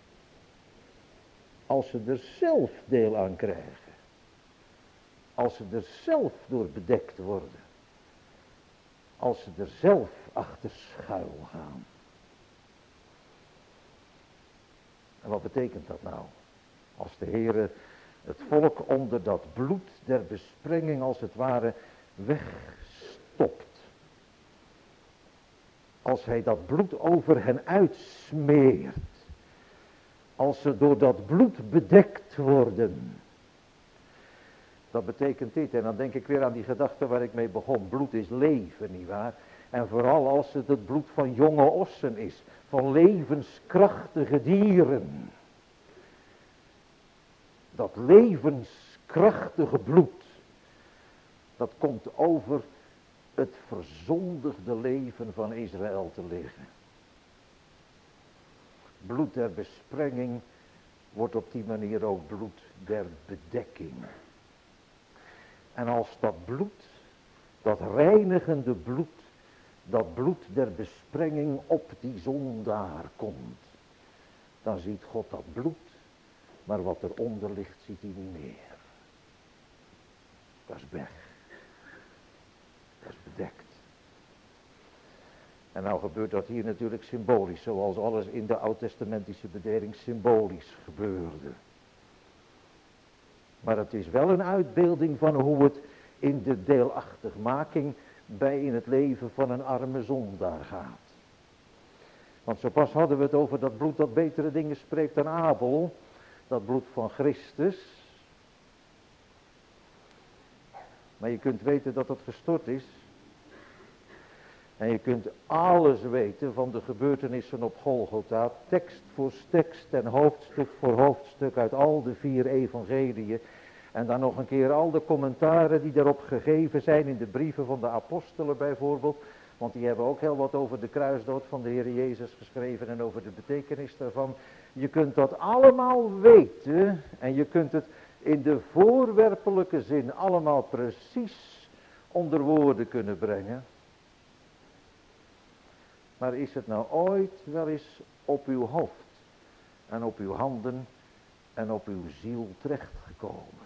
Als ze er zelf deel aan krijgen. Als ze er zelf door bedekt worden. Als ze er zelf achter schuil gaan. En wat betekent dat nou? Als de Heere het volk onder dat bloed der besprenging als het ware wegstopt. Als hij dat bloed over hen uitsmeert. Als ze door dat bloed bedekt worden. Dat betekent dit, en dan denk ik weer aan die gedachte waar ik mee begon. Bloed is leven, nietwaar? En vooral als het het bloed van jonge ossen is. Van levenskrachtige dieren. Dat levenskrachtige bloed. Dat komt over het verzondigde leven van Israël te liggen. Bloed der besprenging wordt op die manier ook bloed der bedekking. En als dat bloed, dat reinigende bloed, dat bloed der besprenging op die zondaar komt, dan ziet God dat bloed Maar wat eronder ligt, ziet hij niet meer. Dat is weg. Dat is bedekt. En nou gebeurt dat hier natuurlijk symbolisch, zoals alles in de oud-testamentische bedering symbolisch gebeurde. Maar het is wel een uitbeelding van hoe het in de deelachtigmaking bij in het leven van een arme zondaar gaat. Want zo pas hadden we het over dat bloed dat betere dingen spreekt dan Abel. Dat bloed van Christus. Maar je kunt weten dat het gestort is. En je kunt alles weten van de gebeurtenissen op Golgotha. Tekst voor tekst en hoofdstuk voor hoofdstuk uit al de vier evangeliën. En dan nog een keer al de commentaren die daarop gegeven zijn in de brieven van de apostelen bijvoorbeeld. Want die hebben ook heel wat over de kruisdood van de Heer Jezus geschreven en over de betekenis daarvan. Je kunt dat allemaal weten en je kunt het in de voorwerpelijke zin allemaal precies onder woorden kunnen brengen. Maar is het nou ooit wel eens op uw hoofd en op uw handen en op uw ziel terechtgekomen?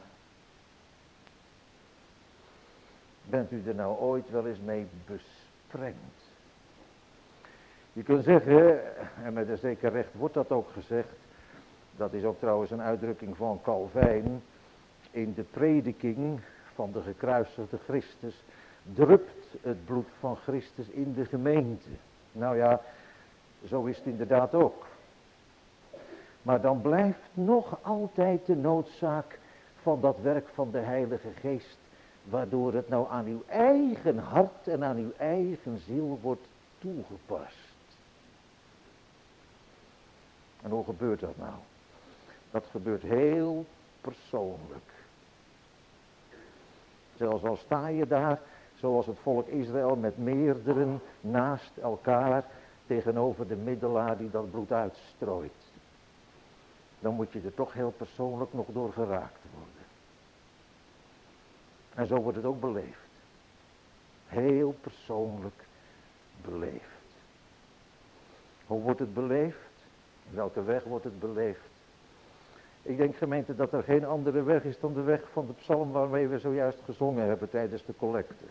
Bent u er nou ooit wel eens mee besprengd? Je kunt zeggen, en met een zeker recht wordt dat ook gezegd, dat is ook trouwens een uitdrukking van Calvijn, in de prediking van de gekruisigde Christus, drupt het bloed van Christus in de gemeente. Nou ja, zo is het inderdaad ook. Maar dan blijft nog altijd de noodzaak van dat werk van de Heilige Geest, waardoor het nou aan uw eigen hart en aan uw eigen ziel wordt toegepast. En hoe gebeurt dat nou? Dat gebeurt heel persoonlijk. Zelfs al sta je daar, zoals het volk Israël, met meerderen naast elkaar tegenover de middelaar die dat bloed uitstrooit. Dan moet je er toch heel persoonlijk nog door geraakt worden. En zo wordt het ook beleefd. Heel persoonlijk beleefd. Hoe wordt het beleefd? Welke weg wordt het beleefd? Ik denk, gemeente, dat er geen andere weg is dan de weg van de psalm waarmee we zojuist gezongen hebben tijdens de collecte.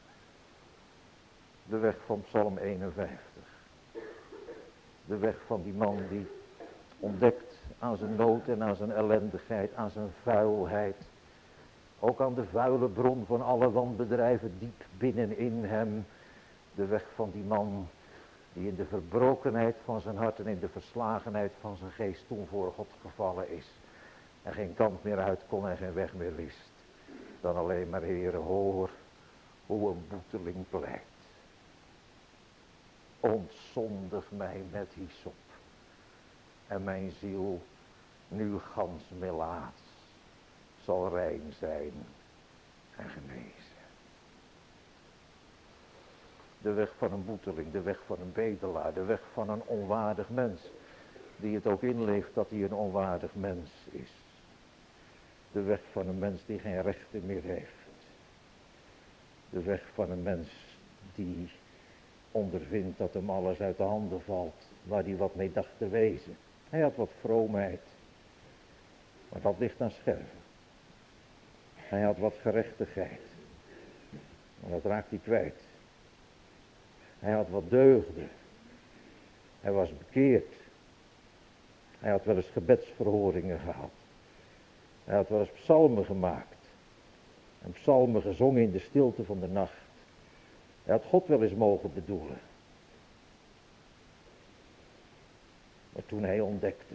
De weg van psalm eenenvijftig. De weg van die man die ontdekt aan zijn nood en aan zijn ellendigheid, aan zijn vuilheid. Ook aan de vuile bron van alle wanbedrijven diep binnenin hem. De weg van die man die in de verbrokenheid van zijn hart en in de verslagenheid van zijn geest toen voor God gevallen is. En geen kant meer uit kon en geen weg meer wist. Dan alleen maar, Heere, hoor hoe een boeteling pleit. Ontzondig mij met hyssop. En mijn ziel, nu gans melaats, zal rein zijn en genezen. De weg van een boeteling, de weg van een bedelaar, de weg van een onwaardig mens. Die het ook inleeft dat hij een onwaardig mens is. De weg van een mens die geen rechten meer heeft. De weg van een mens die ondervindt dat hem alles uit de handen valt. Waar hij wat mee dacht te wezen. Hij had wat vroomheid. Maar dat ligt aan scherven. Hij had wat gerechtigheid. Maar dat raakt hij kwijt. Hij had wat deugden. Hij was bekeerd. Hij had wel eens gebedsverhoringen gehad. Hij had wel eens psalmen gemaakt. En psalmen gezongen in de stilte van de nacht. Hij had God wel eens mogen bedoelen. Maar toen hij ontdekte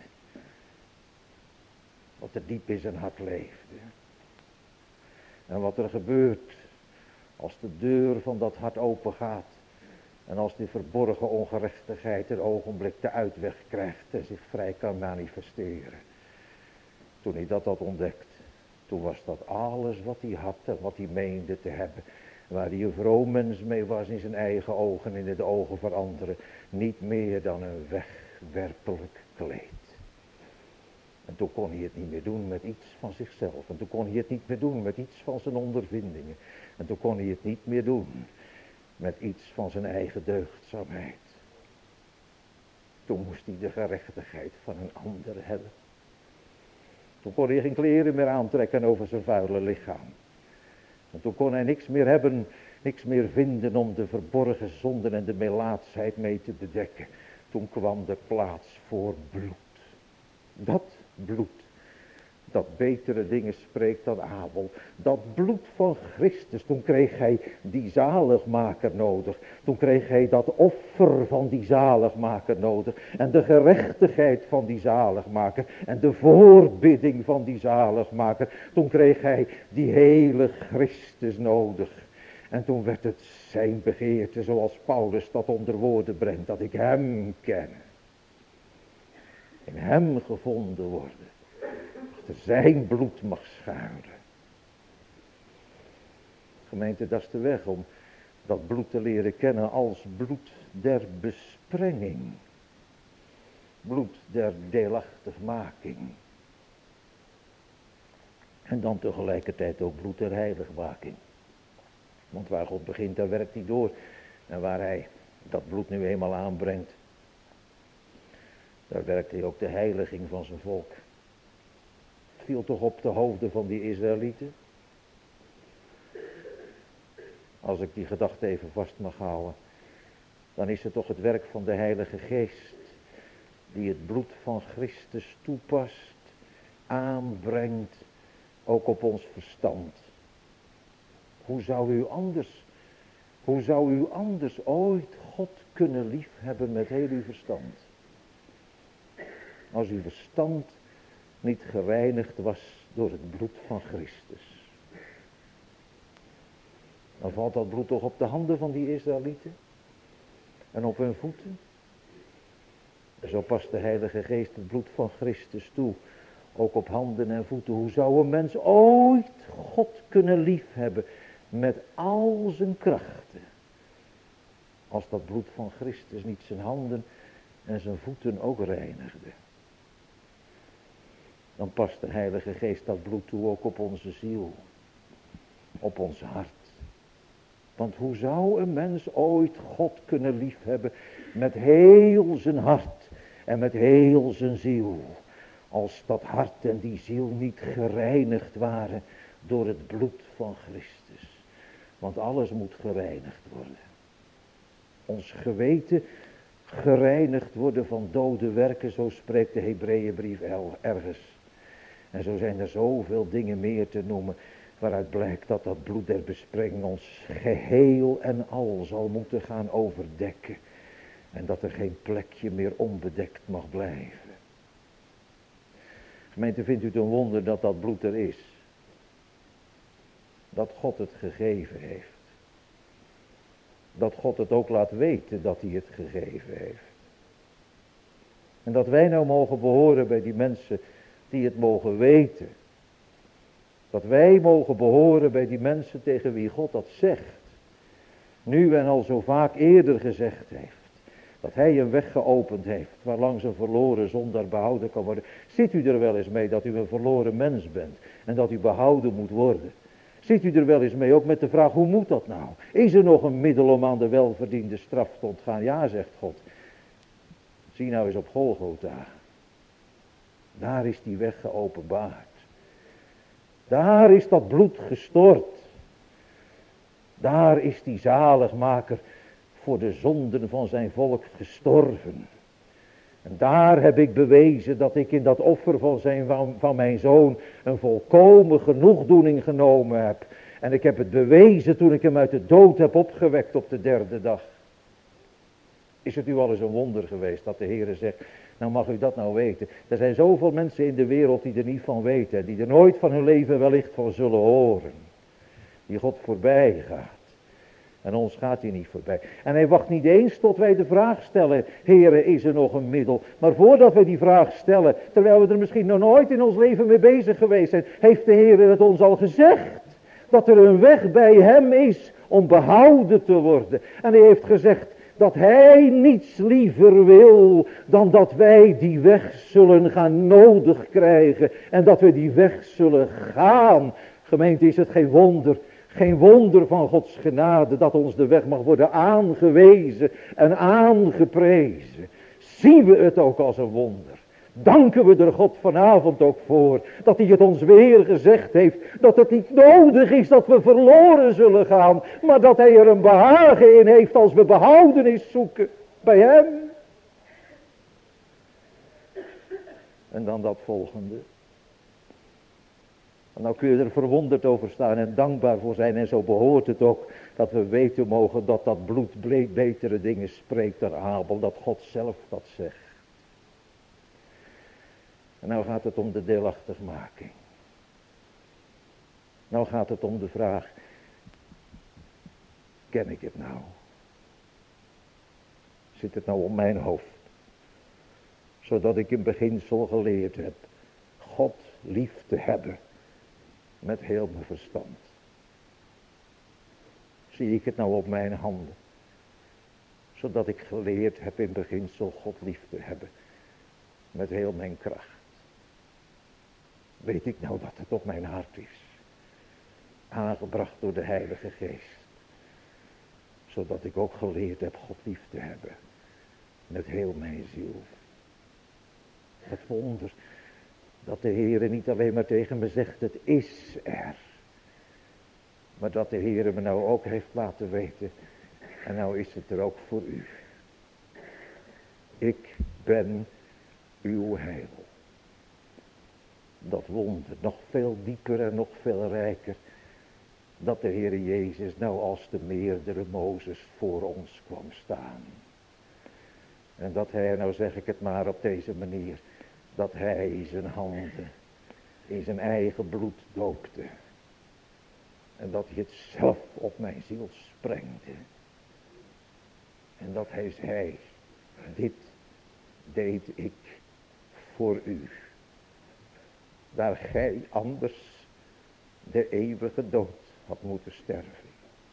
wat er diep in zijn hart leefde. En wat er gebeurt als de deur van dat hart open gaat. En als die verborgen ongerechtigheid een ogenblik de uitweg krijgt en zich vrij kan manifesteren. Toen hij dat had ontdekt, toen was dat alles wat hij had en wat hij meende te hebben. Waar hij een vroom mens mee was in zijn eigen ogen en in de ogen van anderen. Niet meer dan een wegwerpelijk kleed. En toen kon hij het niet meer doen met iets van zichzelf. En toen kon hij het niet meer doen met iets van zijn ondervindingen. En toen kon hij het niet meer doen met iets van zijn eigen deugdzaamheid. Toen moest hij de gerechtigheid van een ander hebben. Toen kon hij geen kleren meer aantrekken over zijn vuile lichaam. En toen kon hij niks meer hebben, niks meer vinden om de verborgen zonden en de melaatsheid mee te bedekken. Toen kwam de plaats voor bloed. Dat bloed, dat betere dingen spreekt dan Abel. Dat bloed van Christus, toen kreeg hij die zaligmaker nodig. Toen kreeg hij dat offer van die zaligmaker nodig. En de gerechtigheid van die zaligmaker. En de voorbidding van die zaligmaker. Toen kreeg hij die hele Christus nodig. En toen werd het zijn begeerte, zoals Paulus dat onder woorden brengt, dat ik hem ken. In hem gevonden worden. Achter zijn bloed mag schuilen. Gemeente, dat is de weg om dat bloed te leren kennen als bloed der besprenging. Bloed der deelachtigmaking. En dan tegelijkertijd ook bloed der heiligmaking. Want waar God begint, daar werkt hij door. En waar hij dat bloed nu eenmaal aanbrengt, daar werkt hij ook de heiliging van zijn volk. Het viel toch op de hoofden van die Israëlieten. Als ik die gedachte even vast mag houden, dan is het toch het werk van de Heilige Geest, die het bloed van Christus toepast, aanbrengt, ook op ons verstand. Hoe zou u anders, hoe zou u anders ooit God kunnen liefhebben met heel uw verstand? Als uw verstand niet gereinigd was door het bloed van Christus. Dan valt dat bloed toch op de handen van die Israëlieten. En op hun voeten. En zo past de Heilige Geest het bloed van Christus toe. Ook op handen en voeten. Hoe zou een mens ooit God kunnen liefhebben met al zijn krachten? Als dat bloed van Christus niet zijn handen en zijn voeten ook reinigde. Dan past de Heilige Geest dat bloed toe ook op onze ziel. Op ons hart. Want hoe zou een mens ooit God kunnen liefhebben met heel zijn hart en met heel zijn ziel. Als dat hart en die ziel niet gereinigd waren door het bloed van Christus. Want alles moet gereinigd worden. Ons geweten gereinigd worden van dode werken, zo spreekt de Hebreeënbrief ergens. En zo zijn er zoveel dingen meer te noemen, waaruit blijkt dat dat bloed der besprenging ons geheel en al zal moeten gaan overdekken. En dat er geen plekje meer onbedekt mag blijven. Gemeente, vindt u het een wonder dat dat bloed er is? Dat God het gegeven heeft. Dat God het ook laat weten dat hij het gegeven heeft. En dat wij nou mogen behoren bij die mensen die het mogen weten. Dat wij mogen behoren bij die mensen tegen wie God dat zegt. Nu en al zo vaak eerder gezegd heeft. Dat hij een weg geopend heeft waarlangs een verloren zondaar behouden kan worden. Ziet u er wel eens mee dat u een verloren mens bent en dat u behouden moet worden? Ziet u er wel eens mee ook met de vraag, hoe moet dat nou? Is er nog een middel om aan de welverdiende straf te ontgaan? Ja, zegt God. Zie nou eens op Golgotha. Daar is die weg geopenbaard. Daar is dat bloed gestort. Daar is die zaligmaker voor de zonden van zijn volk gestorven. En daar heb ik bewezen dat ik in dat offer van, zijn, van, van mijn zoon een volkomen genoegdoening genomen heb. En ik heb het bewezen toen ik hem uit de dood heb opgewekt op de derde dag. Is het u al eens een wonder geweest dat de Heere zegt, nou mag u dat nou weten. Er zijn zoveel mensen in de wereld die er niet van weten. Die er nooit van hun leven wellicht van zullen horen. Die God voorbij gaat. En ons gaat hij niet voorbij. En hij wacht niet eens tot wij de vraag stellen, Heere, is er nog een middel? Maar voordat wij die vraag stellen, terwijl we er misschien nog nooit in ons leven mee bezig geweest zijn, heeft de Heere het ons al gezegd. Dat er een weg bij hem is om behouden te worden. En hij heeft gezegd dat hij niets liever wil dan dat wij die weg zullen gaan nodig krijgen. En dat we die weg zullen gaan. Gemeente, is het geen wonder. Geen wonder van Gods genade dat ons de weg mag worden aangewezen en aangeprezen. Zien we het ook als een wonder. danken we er God vanavond ook voor. Dat hij het ons weer gezegd heeft. Dat het niet nodig is dat we verloren zullen gaan. Maar dat hij er een behagen in heeft als we behoudenis zoeken bij hem. En dan dat volgende. En nou kun je er verwonderd over staan en dankbaar voor zijn. En zo behoort het ook dat we weten mogen dat dat bloed betere dingen spreekt dan Abel. Dat God zelf dat zegt. En nou gaat het om de deelachtigmaking. Nou gaat het om de vraag. Ken ik het nou? Zit het nou op mijn hoofd? Zodat ik in beginsel geleerd heb. God lief te hebben. Met heel mijn verstand. Zie ik het nou op mijn handen. Zodat ik geleerd heb in beginsel God lief te hebben. Met heel mijn kracht. Weet ik nou dat het op mijn hart is. Aangebracht door de Heilige Geest. Zodat ik ook geleerd heb God lief te hebben. Met heel mijn ziel. Het wonder. Dat de Heere niet alleen maar tegen me zegt, het is er. Maar dat de Heere me nou ook heeft laten weten. En nou is het er ook voor u. Ik ben uw heil. Dat wonder, nog veel dieper en nog veel rijker. Dat de Heere Jezus nou als de meerdere Mozes voor ons kwam staan. En dat hij, nou zeg ik het maar op deze manier. Dat hij zijn handen in zijn eigen bloed doopte. En dat hij het zelf op mijn ziel sprengde. En dat hij zei, dit deed ik voor u. Daar gij anders de eeuwige dood had moeten sterven.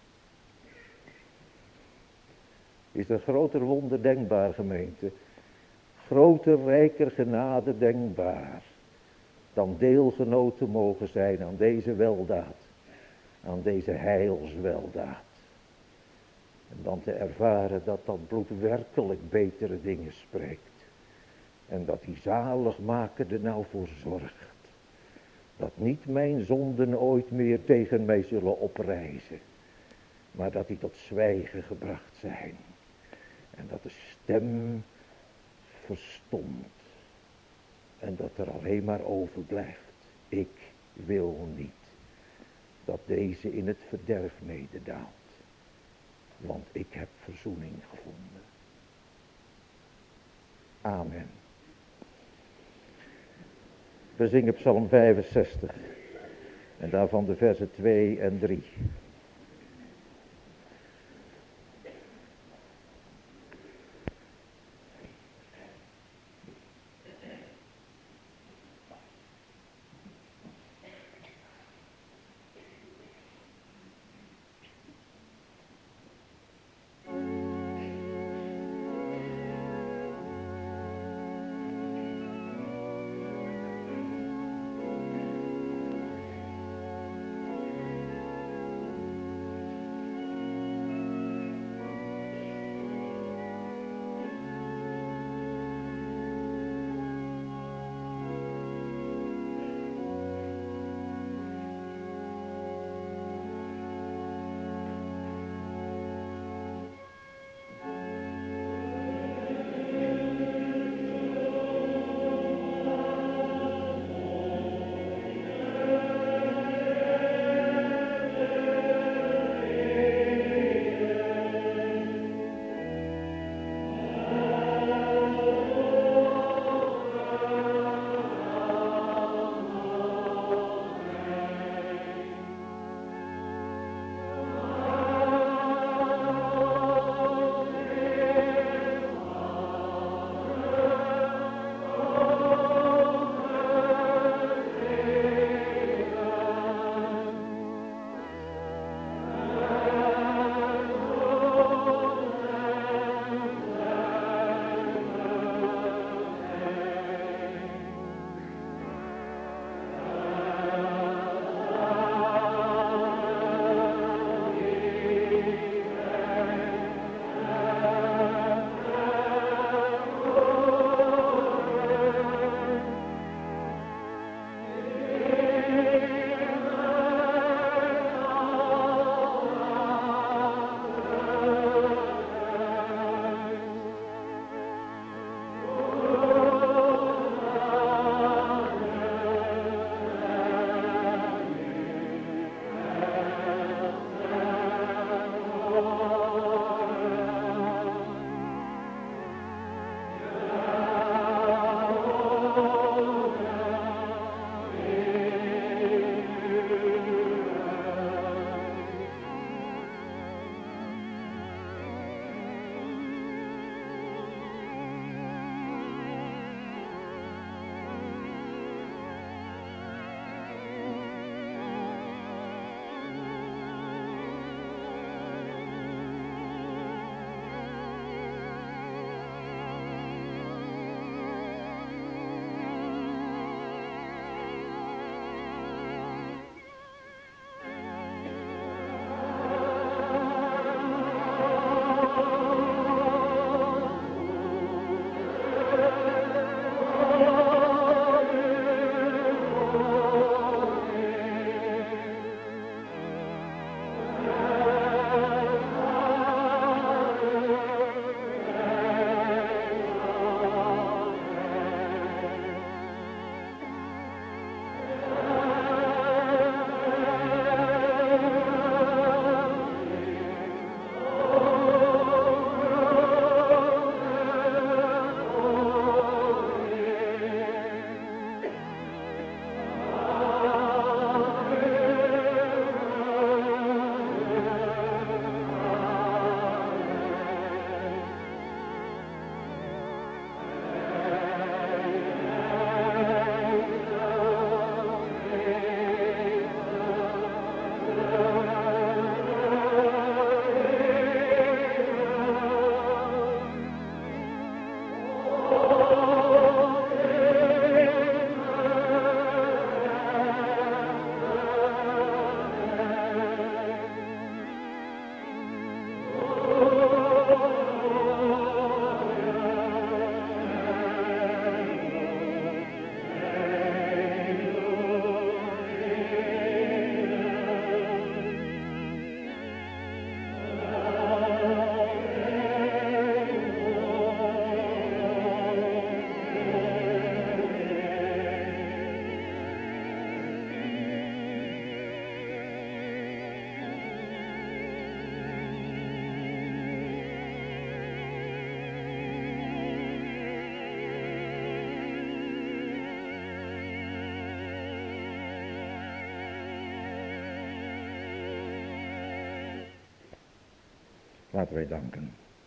Is er groter wonder denkbaar, gemeente? Groter, rijker genade denkbaar. Dan deelgenoten mogen zijn aan deze weldaad. Aan deze heilsweldaad. En dan te ervaren dat dat bloed werkelijk betere dingen spreekt. En dat die zaligmaker er nou voor zorgt. Dat niet mijn zonden ooit meer tegen mij zullen oprijzen. Maar dat die tot zwijgen gebracht zijn. En dat de stem verstomt. En dat er alleen maar overblijft. Ik wil niet dat deze in het verderf nederdaalt. Want ik heb verzoening gevonden. Amen. We zingen Psalm vijfenzestig. En daarvan de versen twee en drie. Laten wij danken.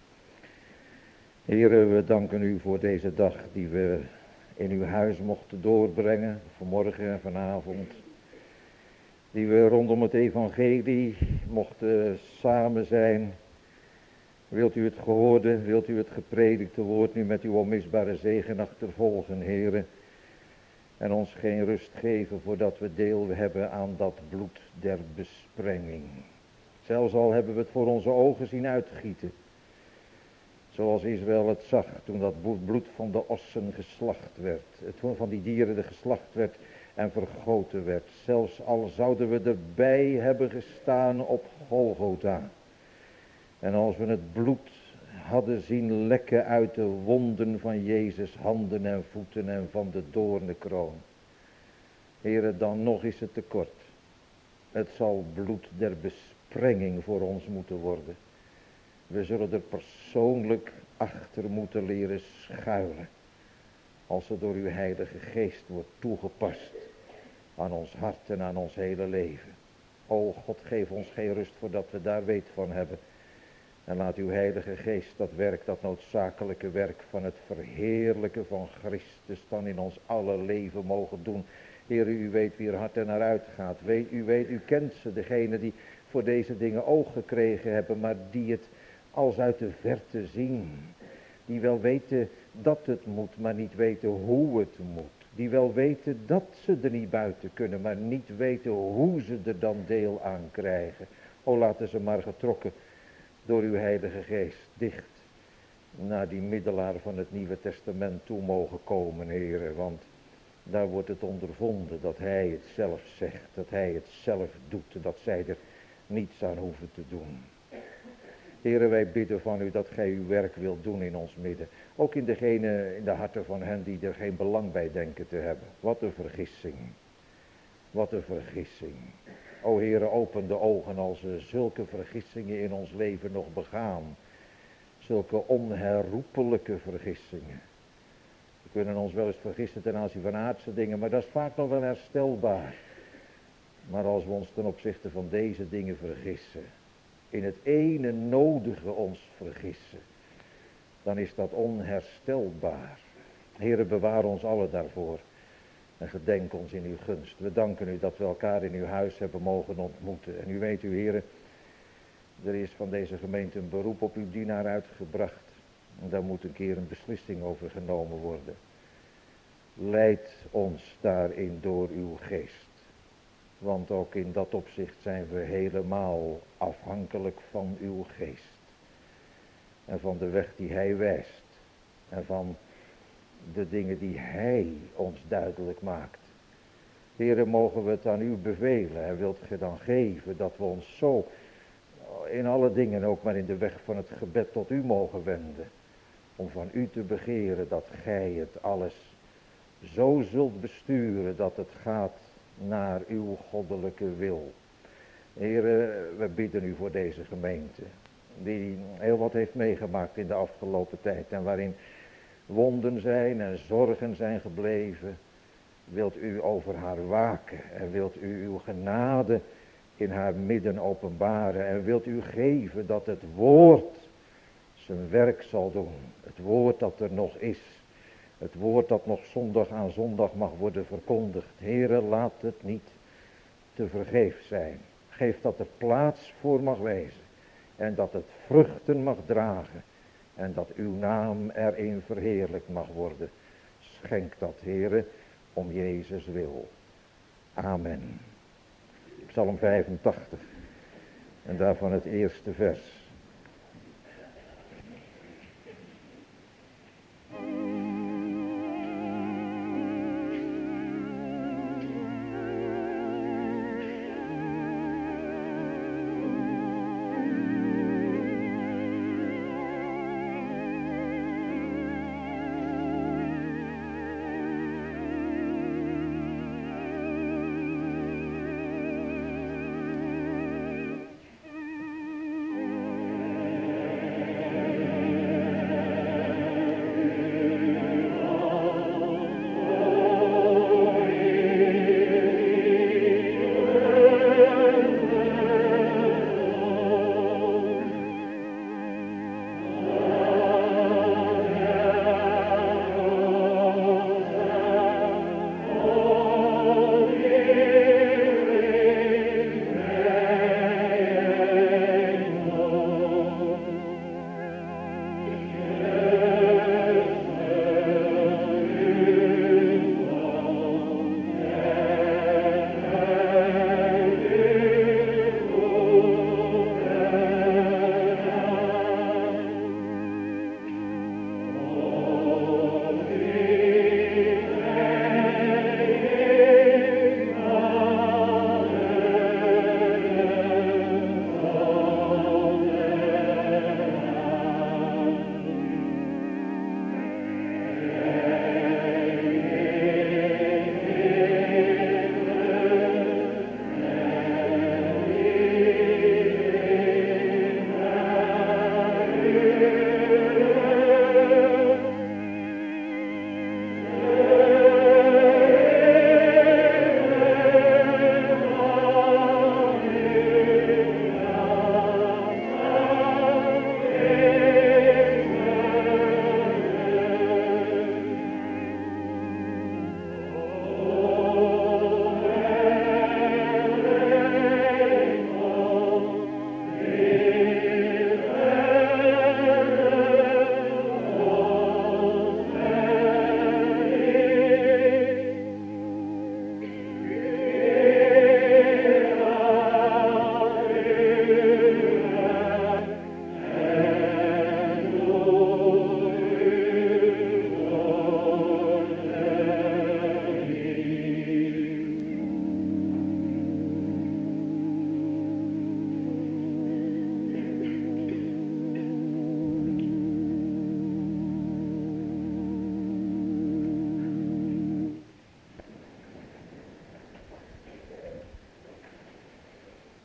Heere, we danken u voor deze dag die we in uw huis mochten doorbrengen, vanmorgen en vanavond. Die we rondom het evangelie mochten samen zijn. Wilt u het gehoorde, wilt u het gepredikte woord nu met uw onmisbare zegen achtervolgen, Heere. En ons geen rust geven voordat we deel hebben aan dat bloed der besprenging. Zelfs al hebben we het voor onze ogen zien uitgieten. Zoals Israël het zag toen dat bloed van de ossen geslacht werd. Het van die dieren geslacht werd en vergoten werd. Zelfs al zouden we erbij hebben gestaan op Golgotha. En als we het bloed hadden zien lekken uit de wonden van Jezus' handen en voeten en van de doornenkroon. Heere, dan nog is het tekort. Het zal bloed der besprenging voor ons moeten worden. We zullen er persoonlijk achter moeten leren schuilen. Als het door uw heilige geest wordt toegepast aan ons hart en aan ons hele leven. O God, geef ons geen rust voordat we daar weet van hebben. En laat uw heilige geest dat werk, dat noodzakelijke werk van het verheerlijken van Christus dan in ons alle leven mogen doen. Heer, u weet wie er hart er naar uitgaat. Weet, u weet, u kent ze, degene die voor deze dingen oog gekregen hebben, maar die het als uit de verte zien. Die wel weten dat het moet, maar niet weten hoe het moet. Die wel weten dat ze er niet buiten kunnen, maar niet weten hoe ze er dan deel aan krijgen. O, laten ze maar getrokken door uw heilige geest dicht naar die middelaar van het Nieuwe Testament toe mogen komen, heren. Want daar wordt het ondervonden dat hij het zelf zegt, dat hij het zelf doet, dat zij er niets aan hoeven te doen. Heren, wij bidden van u dat gij uw werk wilt doen in ons midden. Ook in degene, in de harten van hen die er geen belang bij denken te hebben. Wat een vergissing. Wat een vergissing. O Heere, open de ogen als we zulke vergissingen in ons leven nog begaan. Zulke onherroepelijke vergissingen. We kunnen ons wel eens vergissen ten aanzien van aardse dingen, maar dat is vaak nog wel herstelbaar. Maar als we ons ten opzichte van deze dingen vergissen, in het ene nodige ons vergissen, dan is dat onherstelbaar. Heere, bewaar ons allen daarvoor. En gedenk ons in uw gunst. We danken u dat we elkaar in uw huis hebben mogen ontmoeten. En u weet u, Heere, er is van deze gemeente een beroep op uw dienaar uitgebracht. En daar moet een keer een beslissing over genomen worden. Leid ons daarin door uw geest. Want ook in dat opzicht zijn we helemaal afhankelijk van uw geest. En van de weg die hij wijst. En van de dingen die hij ons duidelijk maakt. Heere, mogen we het aan u bevelen. En wilt ge dan geven dat we ons zo in alle dingen ook maar in de weg van het gebed tot u mogen wenden. Om van u te begeren dat gij het alles zo zult besturen dat het gaat naar uw goddelijke wil. Heere, we bidden u voor deze gemeente. Die heel wat heeft meegemaakt in de afgelopen tijd. En waarin wonden zijn en zorgen zijn gebleven. Wilt u over haar waken. En wilt u uw genade in haar midden openbaren. En wilt u geven dat het woord zijn werk zal doen. Het woord dat er nog is. Het woord dat nog zondag aan zondag mag worden verkondigd. Heere, laat het niet te vergeefs zijn. Geef dat er plaats voor mag wezen. En dat het vruchten mag dragen. En dat uw naam erin verheerlijkt mag worden. Schenk dat, Heere, om Jezus wil. Amen. Psalm vijfentachtig. En daarvan het eerste vers.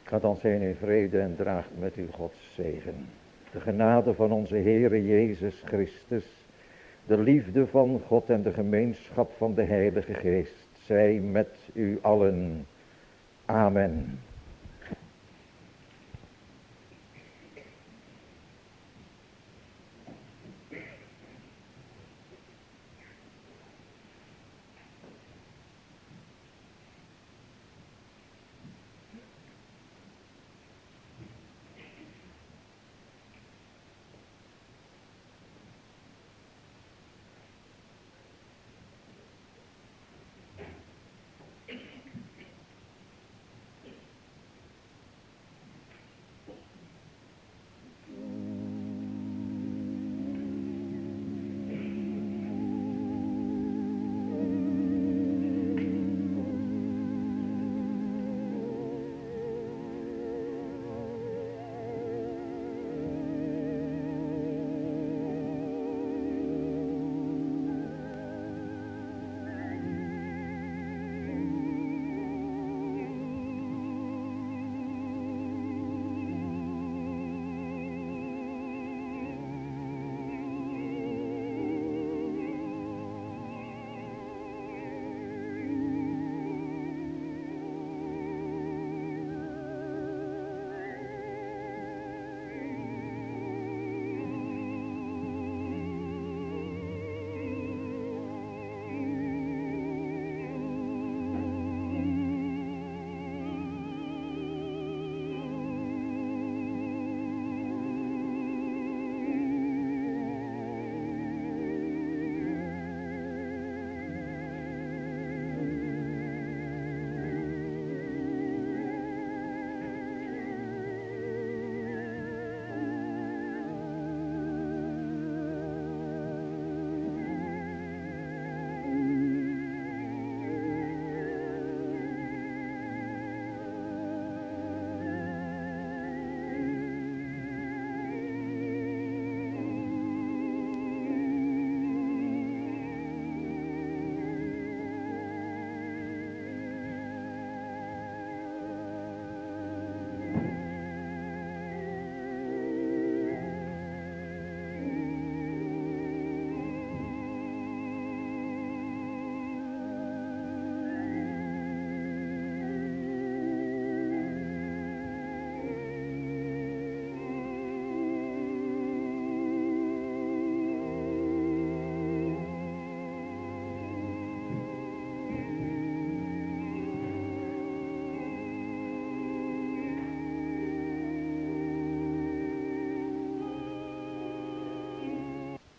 Ga dan zijn in vrede en draagt met u Gods zegen. De genade van onze Heere Jezus Christus, de liefde van God en de gemeenschap van de Heilige Geest, zij met u allen. Amen.